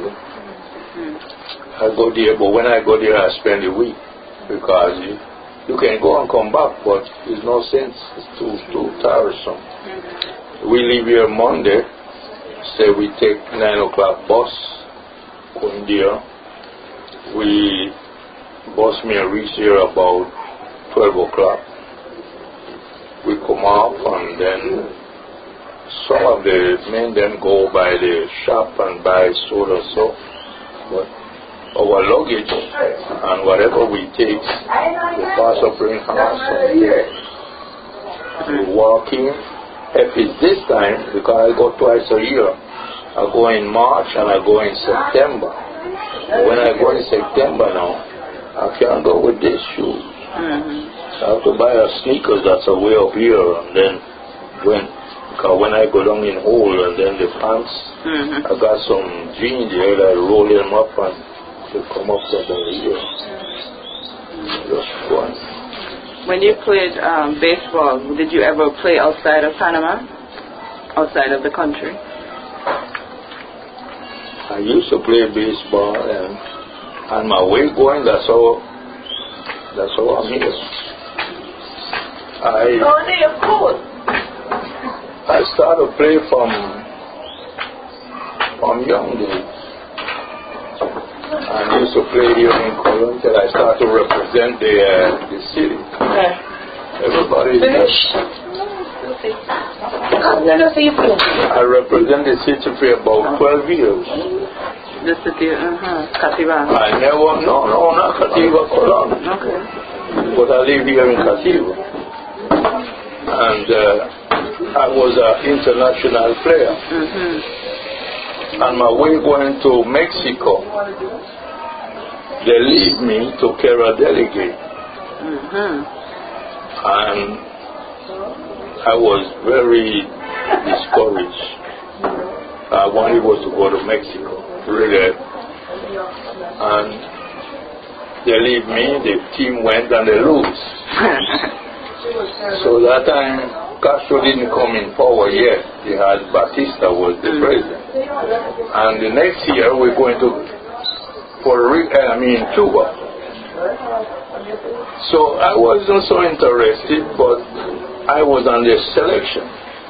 I go there, but when I go there, I spend a week because you, you can go and come back, but there's no sense. It's too too tiresome. We leave here Monday. Say we take nine o'clock bus going there. We bus me and reach here about twelve o'clock. We come off and then some of the men then go by the shop and buy soda so. But our luggage and whatever we take, the pastor bring house and we walk in. If it's this time, because I go twice a year, I go in March and I go in September. When I go in September now, I can't go with these shoes. Mm-hmm. I have to buy a sneakers that's a way up here, and then when because when I go down in hole and then the pants, mm-hmm. I got some jeans here that I roll them up and they come up to the ear. Just one. When you played um, baseball, did you ever play outside of Panama? Outside of the country? I used to play baseball, and on my way going, that's how that's how I'm here. I, oh, they are cool. I started to play from from young days. I used to play here in Cologne till I started to represent the uh, the city. Okay. Everybody is I represent the city for about twelve years. The city, uh-huh, Cativa. I never, no, no, not Cativa, Cologne. Okay. But I live here in Cativa. And uh, I was an international player. Mm-hmm. On my way going to Mexico, they leave me to carry a delegate. Mm-hmm. And I was very discouraged. I wanted was to go to Mexico, really. And they leave me, the team went and they lose. So that time, Castro didn't come in power yet. He had Batista was the president. And the next year, we're going to Puerto Rico, I mean Cuba. So I wasn't so interested, but I was on the selection.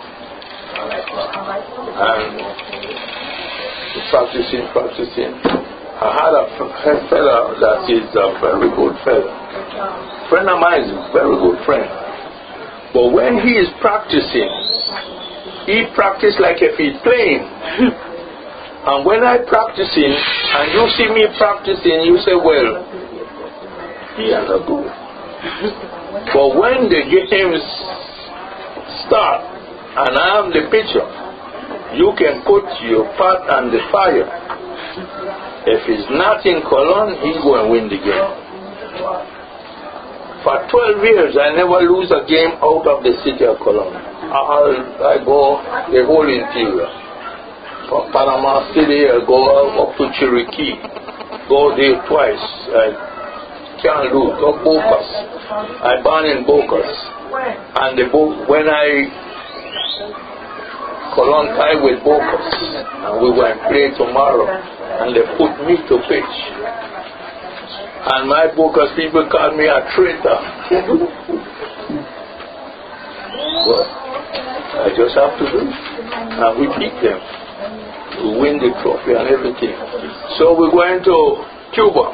And practicing, practicing. I had a fella that is a very good fella. Friend of mine is a very good friend. But when he is practicing, he practices like if he's playing. And when I'm practicing, and you see me practicing, you say, well, he is not good. But when the games start, and I'm the pitcher, you can put your pot on the fire. If it's not in Cologne, he's going to win the game. For twelve years, I never lose a game out of the city of Cologne. I, I go the whole interior. From Panama City, I go up to Cherokee. Go there twice. I can't lose. Go Bocas. I born in Bocas. And the both, when I colon time with Bocas, and we went play tomorrow, and they put me to pitch. And my Bocas people call me a traitor. But I just have to do it. And we beat them. We win the trophy and everything. So we're going to Cuba.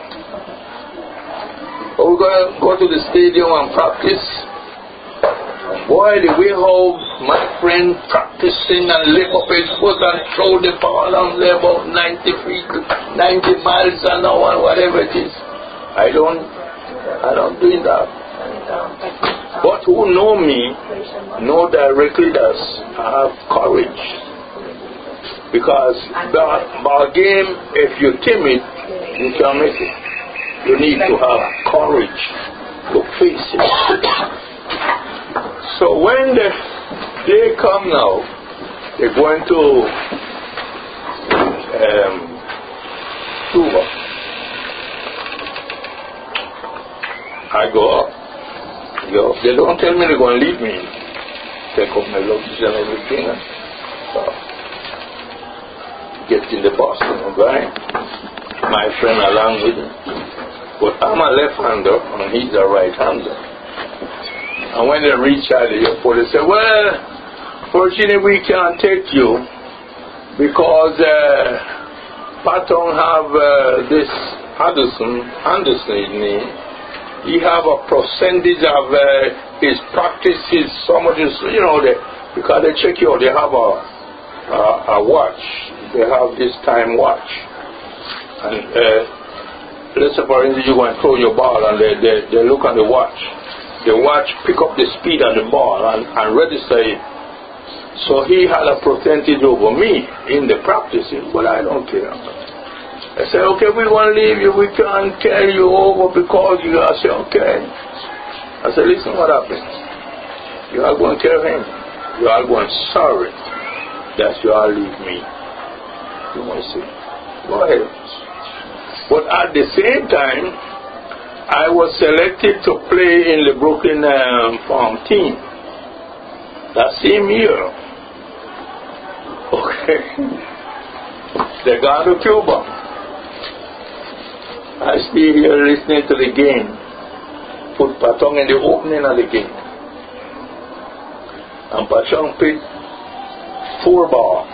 We're going to go to the stadium and practice. Boy, the way how my friend practicing and lift up his foot and throw the ball on there about ninety feet, ninety miles an hour, whatever it is. I don't, I don't do that. But who know me, know directly that I have courage. Because by game, if you're timid, you can make it. You need to have courage to face it. So when the day come now, they're going to um, Cuba. I go up. Go up. They don't tell me they're going to leave me. Take off my luggage and everything. And so get in the bus and going. My friend along with me. But I'm a left-hander and he's a right-hander. And when they reach out the airport, they say, well, fortunately we can't take you because uh, Patton have uh, this Anderson, Anderson his name. He have a percentage of uh, his practice, his some of his, you know, they, because they check you out, they have a, a, a watch. They have this time watch. And uh, let's say, for instance, you go and throw your ball and they, they, they look at the watch. The watch pick up the speed of the ball and, and register it. So he had a percentage over me in the practicing, but I don't care. I said, okay, we want to leave you, we can't carry you over because you are. I said, okay. I said, listen, what happened? You are going to carry him. You are going sorry that you are leave me. You want to see? Go ahead. But at the same time, I was selected to play in the Brooklyn um, farm team that same year. Okay. They got to Cuba. I stay here listening to the game. Put Patong in the opening of the game. And Patong picked four ball.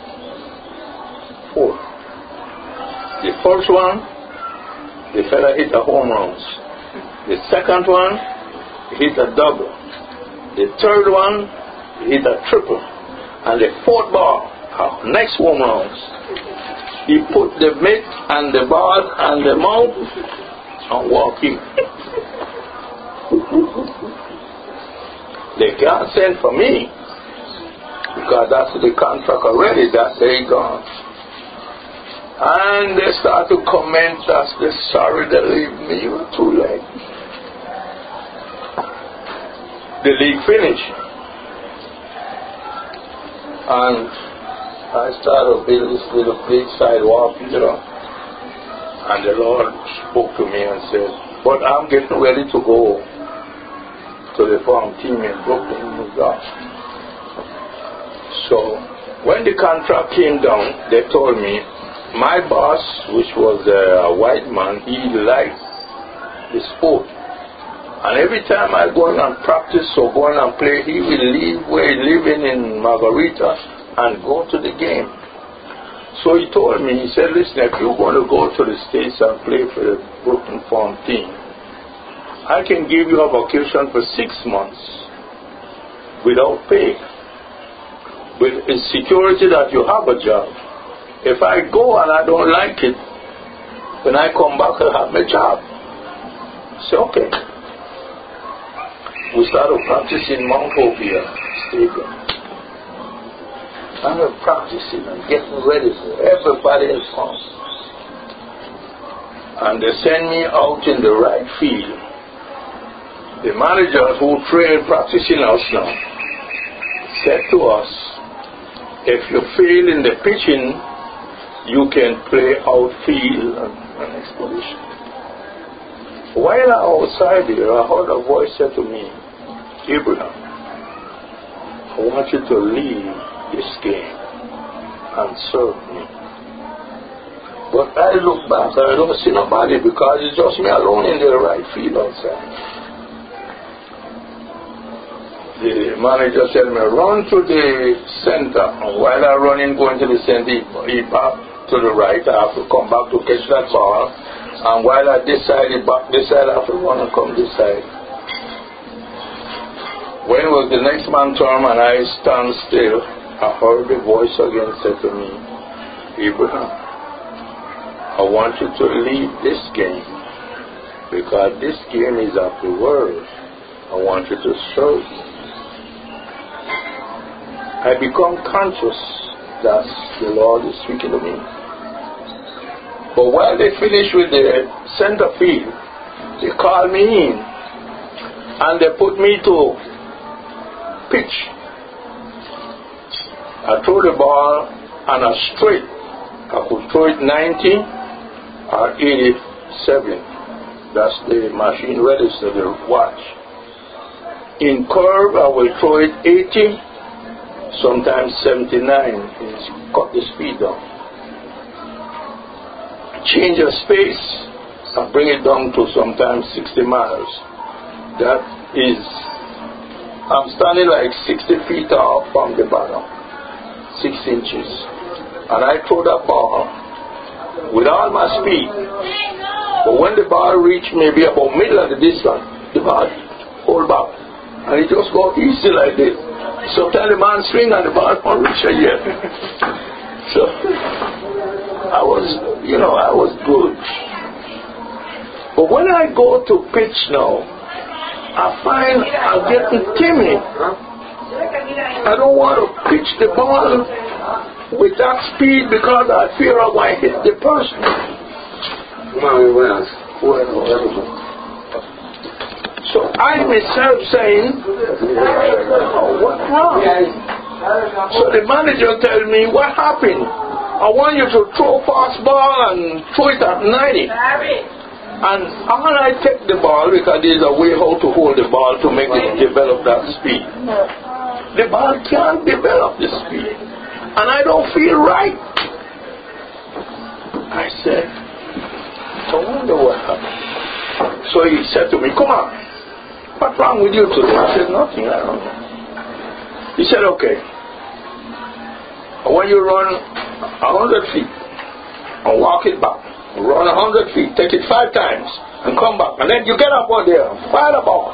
Four. The first one, the fella hit a home runs. The second one, he hit a double. The third one, he hit a triple. And the fourth ball, uh, next home runs, he put the mitt and the ball and the mouth and walk in. They can't send for me because that's the contract already. That day gone. And they start to comment as they're sorry they leave me. You were too late. The league finished. And I started building this little big sidewalk, you know. And the Lord spoke to me and said, but I'm getting ready to go to the farm team in Brooklyn, New York. So when the contract came down, they told me, my boss, which was a white man, he liked the sport. And every time I go in and practice or go in and play, he will leave where he's living in Margarita and go to the game. So he told me, he said, listen, if you're going to go to the States and play for the Brooklyn Farm team, I can give you a vacation for six months without pay, with security that you have a job. If I go and I don't like it, when I come back, I'll have my job. So, okay. We started practicing Mount Hope Stadium. I'm practicing and getting ready for everybody else comes. And they send me out in the right field. The managers who train practicing us now said to us, if you fail in the pitching, you can play outfield and, and expedition. While I was outside there, I heard a voice say to me, Abraham, I want you to leave this game and serve me. But I look back and I don't see nobody because it's just me alone in the right field outside. The manager said me, run to the center. And while I'm running, going to the center, he back to the right. I have to come back to catch that ball. And while I this side, he back this side, I have to run and come this side. When it was the next man's turn and I stand still, I heard the voice again say to me, Abraham, I want you to leave this game because this game is of the world. I want you to serve me. I become conscious that the Lord is speaking to me. But while they finish with the center field, they call me in and they put me to pitch. I throw the ball on a straight. I could throw it ninety or eighty-seven. That's the machine register, the watch. In curve, I will throw it eighty, sometimes seventy-nine. Cut the speed down. Change of space, I bring it down to sometimes sixty miles. That is, I'm standing like sixty feet off from the bottom, six inches. And I throw that ball with all my speed. But when the ball reached maybe about middle of the distance, the ball hold back. And it just go easy like this. Sometimes the man swing and the ball won't reach her yet. So I was, you know, I was good. But when I go to pitch now, I find I'm getting timid. I don't want to pitch the ball with that speed because I fear I might hit the person. So I myself saying, oh, what's wrong? So the manager tells me, what happened? I want you to throw fast ball and throw it at ninety. And when I take the ball, because there's a way how to hold the ball to make it develop that speed. The ball can't develop the speed. And I don't feel right. I said, I wonder what happened. So he said to me, come on, what's wrong with you today? I said, nothing, I don't know. He said, okay, I want you to run a hundred feet and walk it back. Run a hundred feet, take it five times and come back. And then you get up out there and fire the ball.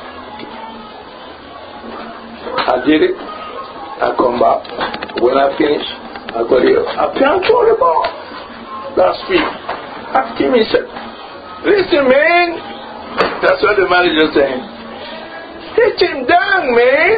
I did it. I come back. When I finish, I go there. I can't throw the ball. That speed. Ask him, he said, listen, man. That's what the manager saying. Hit him down, man.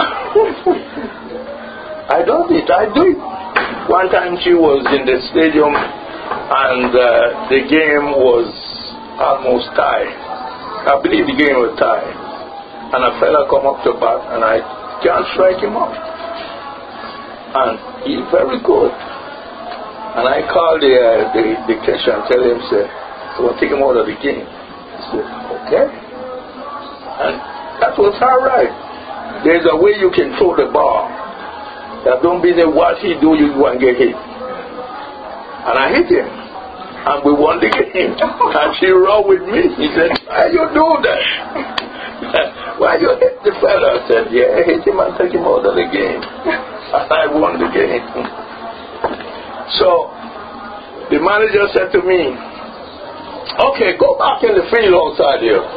I don't it. I do it. One time she was in the stadium and uh, the game was almost tied. I believe the game was tied. And a fella come up to bat and I can't strike him up. And he's very good. And I called the, uh, the, the catcher and tell him, say, I want to take him out of the game. He said, okay. And that was alright. There's a way you can throw the ball. That don't be the what he do, you won't get hit. And I hit him. And we won the game. And she rolled with me. He said, why you do that? Why you hit the fella? I said, yeah, I hit him and take him out of the game. And I won the game. So, the manager said to me, okay, go back in the field outside here.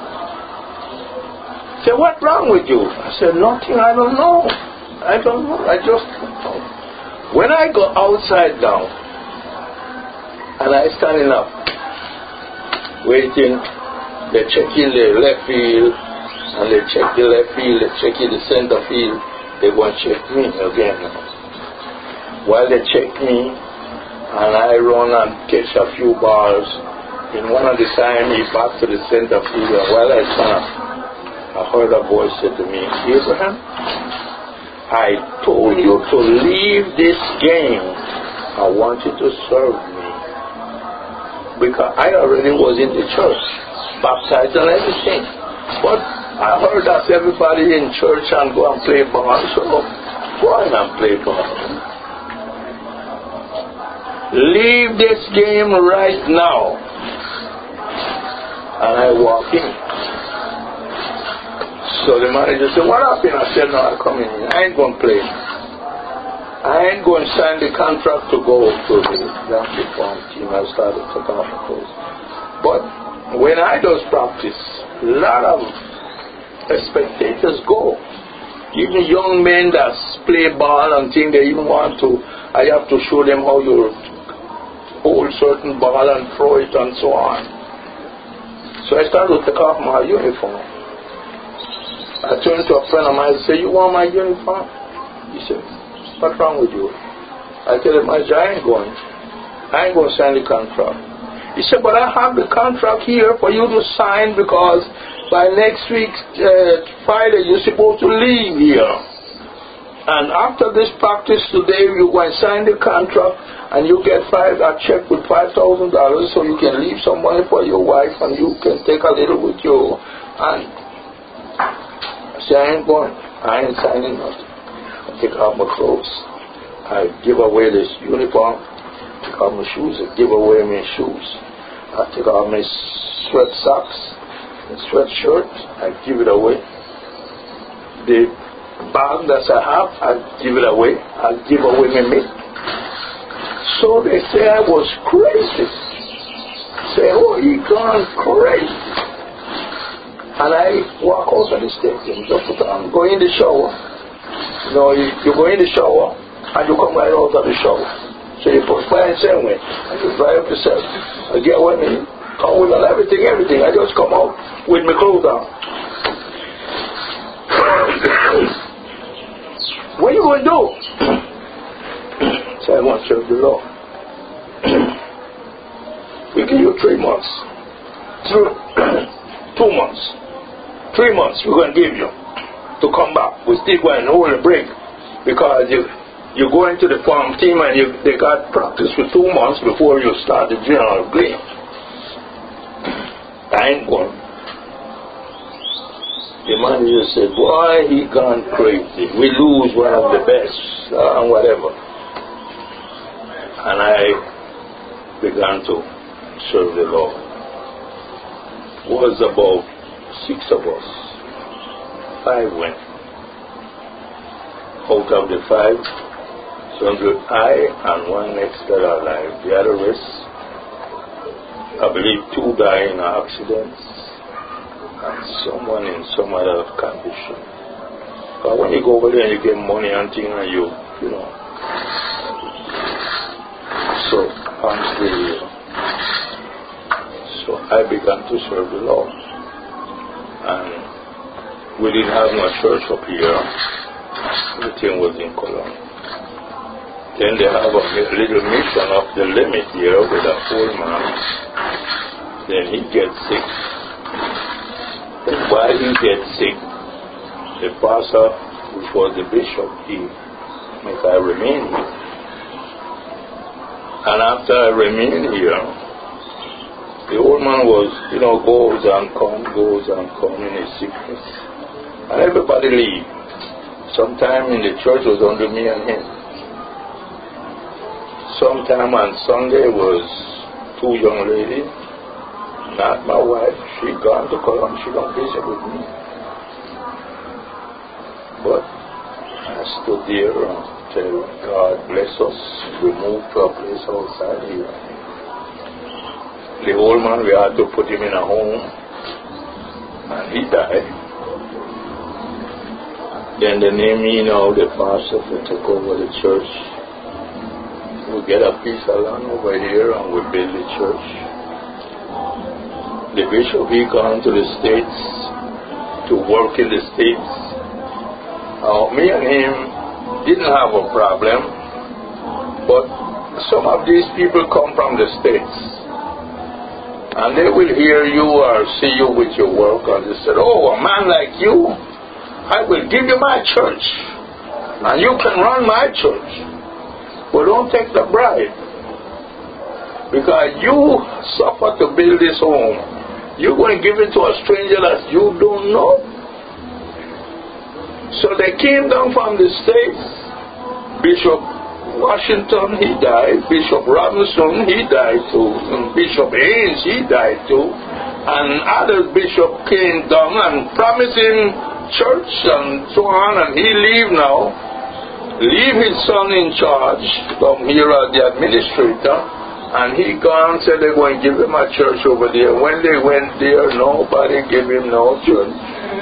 He said, what's wrong with you? I said, nothing, I don't know. I don't know, I just don't know. When I go outside now, and I standing up, waiting, they checking the left field, and they check the left field, they checking the center field, they want to check me again now. While they check me, and I run and catch a few balls, in one of the time he back to the center field, and while I stand up, I heard a voice say to me, Abraham, I told you to leave this game. I want you to serve me. Because I already was in the church, baptized and everything. But I heard that everybody in church and go and play ball, so why not play ball? Leave this game right now. And I walk in. So the manager said, what happened? I said, no, I'm coming in. I ain't going to play. I ain't going to sign the contract to go to the Yankee farm team. I started to take off my clothes. But when I just practice, a lot of spectators go. Even young men that play ball and think they even want to, I have to show them how you hold certain ball and throw it and so on. So I started to take off my uniform. I turned to a friend of mine and said, you want my uniform? He said, what's wrong with you? I tell him, I ain't going. I ain't going to sign the contract. He said, but I have the contract here for you to sign because by next week, uh, Friday, you're supposed to leave here. And after this practice today, you go and sign the contract and you get five, a check with five thousand dollars so you can leave some money for your wife and you can take a little with you. And I say, I ain't going. I ain't signing nothing. I take out my clothes. I give away this uniform. I take out my shoes. I give away my shoes. I take out my sweat socks, the sweatshirt. I give it away. The bag that I have, I give it away. I give away my mitt. So they say I was crazy. Say, oh, he gone crazy. And I walk out of the stadium, just put on, go in the shower. You know, you, you go in the shower and you come right out of the shower. So you put fire in the same way and you dry up yourself. I get with me, come with on everything, everything. I just come out with my clothes on. What are you going to do? So I want to serve the Lord. We give you three months. Two, two months. Three months we're going to give you to come back. We're still going to hold a break because you, you go into the farm team and you, they got practice for two months before you start the general game. I ain't going. The manager said, boy, he gone crazy. We lose one of the best uh, and whatever. And I began to serve the Lord. It was about six of us. Five went. Out of the five, so I and one extra alive. The other rest, I believe two died in accidents and someone in some other condition. But when you go over there and you get money and things and you, you know. So, I'm still here. So I began to serve the Lord. And we didn't have no church up here. Everything was in Cologne. Then they have a little mission up the limit here with a old man. Then he gets sick. And while he gets sick, the pastor, which was the bishop, he make I remain here. And after I remain here, the old man was, you know, goes and comes, goes and comes in his sickness. And everybody leave. Sometime in the church was under me and him. Sometime on Sunday was two young ladies, not my wife. She gone to Cologne, she don't visit with me. But I stood there and said, God bless us. We moved to a place outside here. The old man, we had to put him in a home, and he died. Then they named me now the pastor to take over the church. We get a piece of land over here and we build the church. The bishop, he gone to the States to work in the States. Uh, me and him didn't have a problem, but some of these people come from the States. And they will hear you or see you with your work and they said, oh, a man like you, I will give you my church. And you can run my church. But don't take the bribe. Because you suffer to build this home. You're going to give it to a stranger that you don't know. So they came down from the States. Bishop Washington, he died. Bishop Robinson, he died too. And Bishop Haynes, he died too. And other bishop came down and promised him church and so on, and he leave now. Leave his son in charge, come here as the administrator, and he gone, said they're going to give him a church over there. When they went there, nobody gave him no church.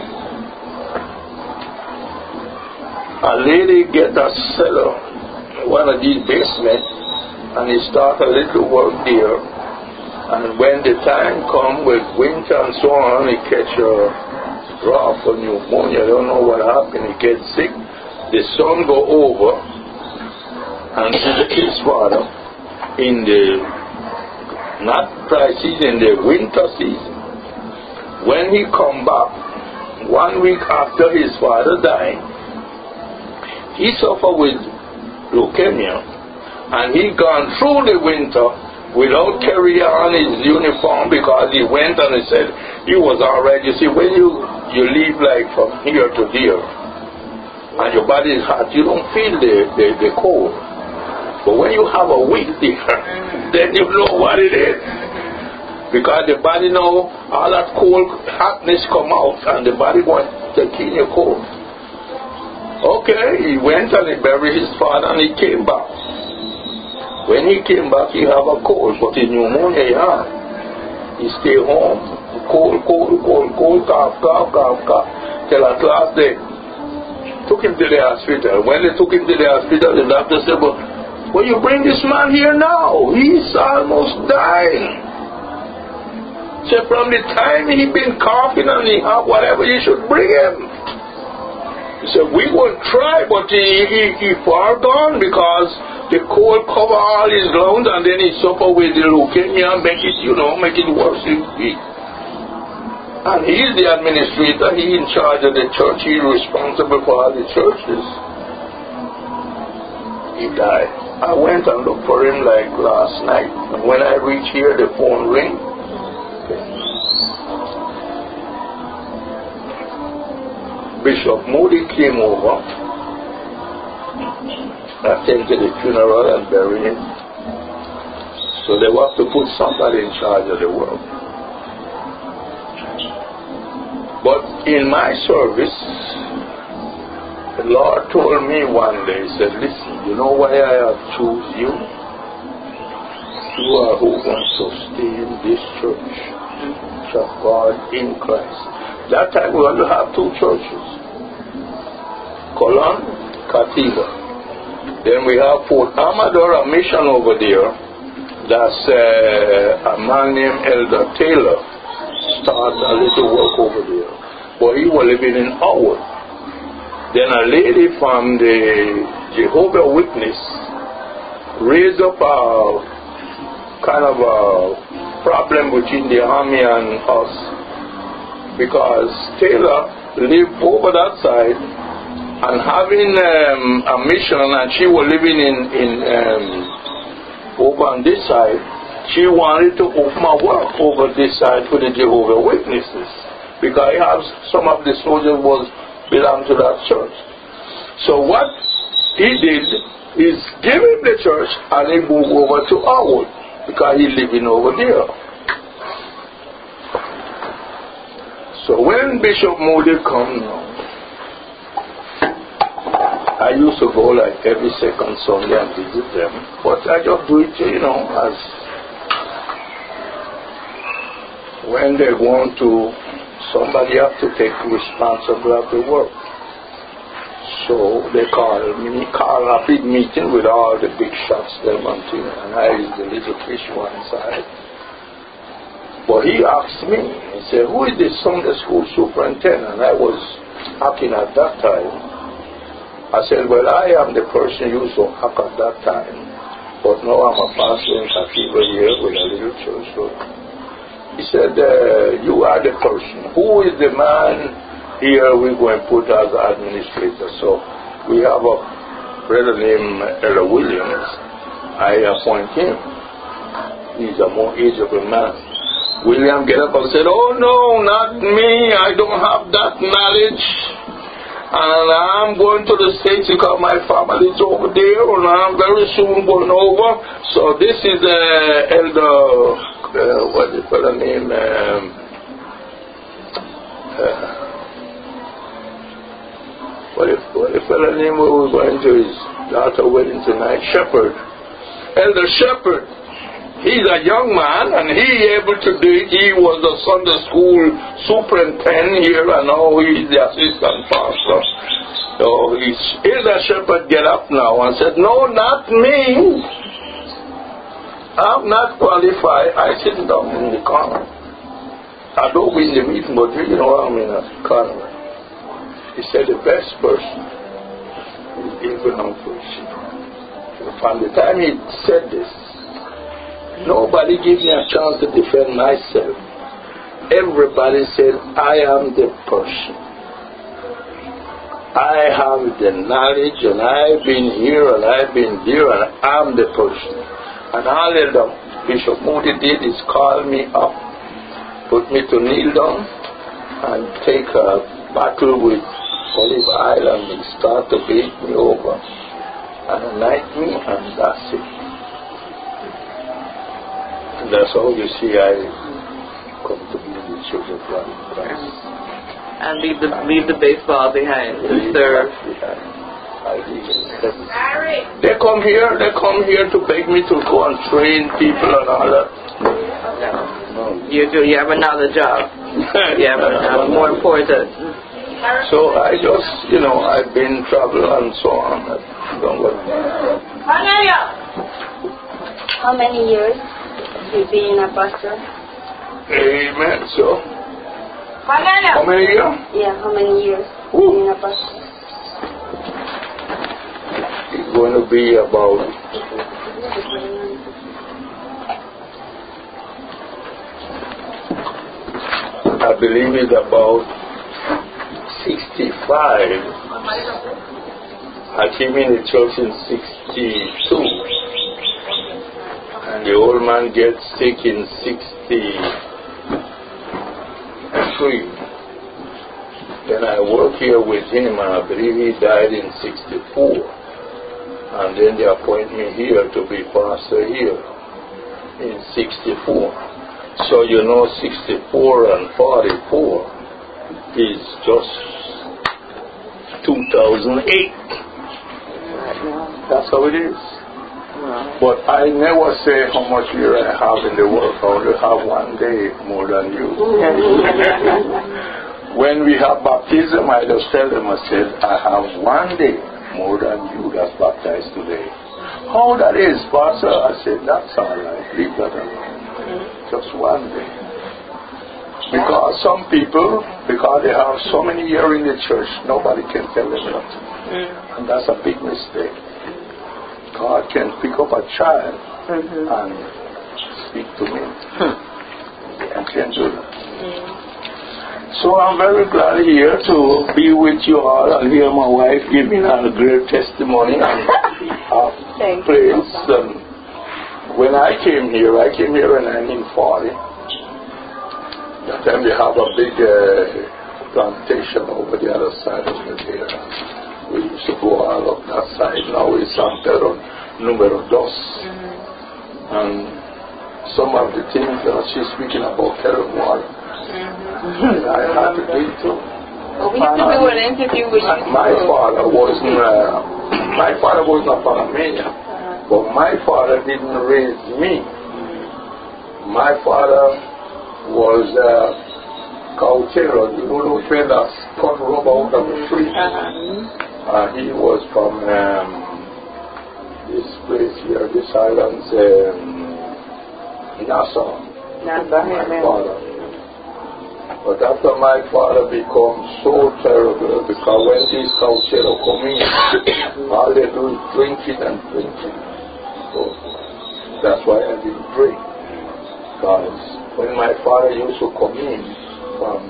A lady get a cellar, one of these basements, and he start a little work there. And when the time come with winter and so on, he catch a draft or pneumonia. I don't know what happened. He gets sick. The son go over and visit his father in the not dry season, the winter season. When he come back, one week after his father died, he suffered with leukemia, and he gone through the winter without carrying on his uniform because he went and he said he was alright. You see, when you, you leave like from here to there, and your body is hot, you don't feel the, the, the cold. But when you have a week there, then you know what it is. Because the body know all that cold hotness come out, and the body wants to kill your cold. Okay, he went and he buried his father and he came back. When he came back, he have a cold, but his pneumonia he had. He stayed home, cold, cold, cold, cold, cough, cough, cough, cough, till at last day. Took him to the hospital. When they took him to the hospital, the doctor said, but well, you bring this man here now. He's almost dying. So from the time he been coughing and he have whatever, you should bring him. He said, we will try, but he, he, he far gone because the cold cover all his lungs, and then he suffer with the leukemia and make it, you know, make it worse. He, And he is the administrator, he in charge of the church, he is responsible for all the churches. He died. I went and looked for him like last night. And when I reached here, the phone rang. Bishop Moody came over, attended the funeral and buried him. So they have to put somebody in charge of the work. But in my service, the Lord told me one day, He said, listen, you know why I have chosen you? You are who wants to stay in this church, Church of God in Christ. That time we want to have two churches, Colon, Cathedral. Then we have Fort Amador, a mission over there. That's uh, a man named Elder Taylor. Start a little work over there. But he was living in Howard. Then a lady from the Jehovah's Witness raised up a kind of a problem between the army and us, because Taylor lived over that side and having um, a mission, and she was living in, in um, over on this side. She wanted to open a work over this side for the Jehovah's Witnesses, because I have some of the soldiers was belong to that church. So what he did is give him the church and he moved over to Howard, because he's living over there. So when Bishop Moody come now, I used to go like every second Sunday and visit them, but I just do it, you know, as when they want to, somebody have to take responsibility of the work. So they call me, call a big meeting with all the big shots them and things, and I is the little fish one side. But he asked me, he said, who is the Sunday school superintendent? And I was acting at that time. I said, well, I am the person you used to act at that time, but now I'm a pastor in Cathedral here with a little church. So he said, uh, you are the person. Who is the man here we're going to put as administrator? So we have a brother named Ella Williams. I appoint him. He's a more ageable man. William get up and said, oh no, not me. I don't have that knowledge. And I'm going to the States because my family is over there, and I'm very soon going over. So this is uh, Elder, uh, what is the name? Um, uh, what is what is the name where we're going to his daughter wedding tonight? Shepherd. Elder Shepherd. He's a young man, and he able to do it. He was the Sunday school superintendent here, and now he's the assistant pastor. So he's, Elder Shepherd get up now and said, no, not me. I'm not qualified. I sit down in the corner. I don't win the meeting, but you know I'm in a corner. He said the best person is Abraham First. From the time he said this, nobody gave me a chance to defend myself. Everybody said, I am the person. I have the knowledge, and I've been here, and I've been there, and I'm the person. And all that Bishop Moody did is call me up, put me to kneel down, and take a battle with Olive Island. He start to beat me over, and anoint me, and that's it. That's how you see I come to be in the Church of God in Christ. And leave the leave the baseball behind to serve. They come here, they come here to beg me to go and train people and all that. No. No. You do you have another job. You have another more important. So I just, you know, I've been traveling and so on. I don't know. How many years you been a pastor? Amen. So, how many years? Yeah, how many years Ooh. being a pastor? It's going to be about I believe it's about sixty-five. I came in the church in sixty-two. And the old man gets sick in sixty-three. Then I worked here with him, and I believe he died in sixty-four. And then they appoint me here to be pastor here in sixty-four. So you know sixty-four and forty-four is just two thousand eight. That's how it is. But I never say how much year I have in the work. I only have one day more than you. When we have baptism, I just tell them, I said, I have one day more than you that's baptized today. How that is, Pastor? I said, that's all right. Leave that alone. Just one day. Because some people, because they have so many years in the church, nobody can tell them nothing. And that's a big mistake. God can pick up a child mm-hmm. and speak to me. Hmm. I can do that. Mm. So I'm very glad here to be with you all and hear my wife giving a great testimony and uh, praise. Um, when I came here, I came here in nineteen forty. That time they have a big uh, plantation over the other side of the area. We used to go all up that side. Now it's San Pedro Número Dos. Mm-hmm. And some of the things that she's speaking about carrying water. Mm-hmm. I had to do it too. Well, we used to do an interview with you. My father wasn't, uh, my father was not Panamanian, uh-huh. but my father didn't raise me. Mm-hmm. My father was uh, Cautero, the little fellas cut rubber out of the tree. Uh-huh. Uh, he was from um, this place here, this island's um, Nassau. Nassau, my father. But after my father became so terrible, because when these Cautero come in, all they do is drinking and drinking. So that's why I didn't drink. Because when my father used to come in from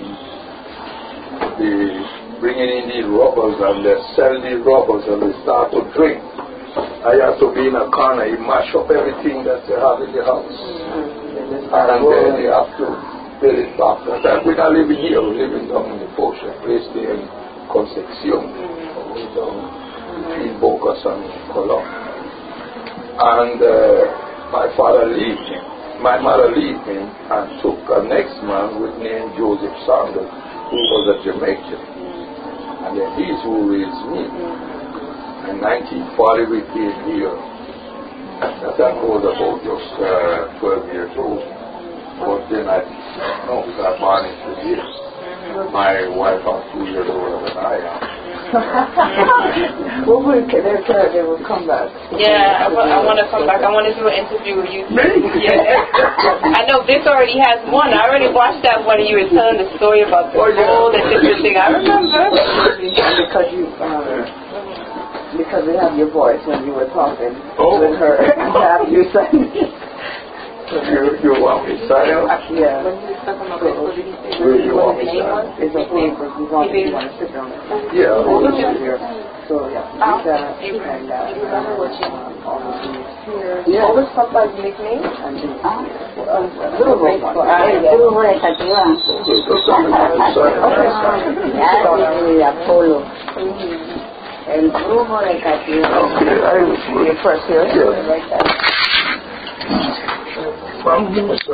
the bringing in these robbers and they sell these robbers and they start to drink, I have to be in a corner. He mash up everything that they have in the house. Mm-hmm. And then they have to build it back. And we're not living here, we're living down in the bush, a place there in Concepcion, in Boca San Colombia. And uh, my father left him. My mother left him and took a next man with named Joseph Sanders, who was a Jamaican. And then he's who raised me. In nineteen forty we came here. That I was about just uh, twelve years old. But then I no, I was born into this. My wife is two years older than I am. Well, we can, they're glad they will come back. Yeah, I, wa- I want to come back. I want to do an interview with you. Yeah. I know Vic already has one. I already watched that one. You were telling the story about the Oh, yeah. gold and different thing. I remember. Because you, um, because we have your voice when you were talking Oh. with her. After you said, You, you want me to sign up? yeah. When he was talking about that, what did he say? Where you want me His name to was? sign? It's okay, but we want, we want to sit down there. Yeah. Over here. So, yeah, Oh. we got, Do you and, uh, remember what you... obviously here. What was Papa's nickname? And then, Ah, little one. Brujo de Cativa. Ya de Apolo. El brujo de Cativa. Okay, I will Your first here? Yeah.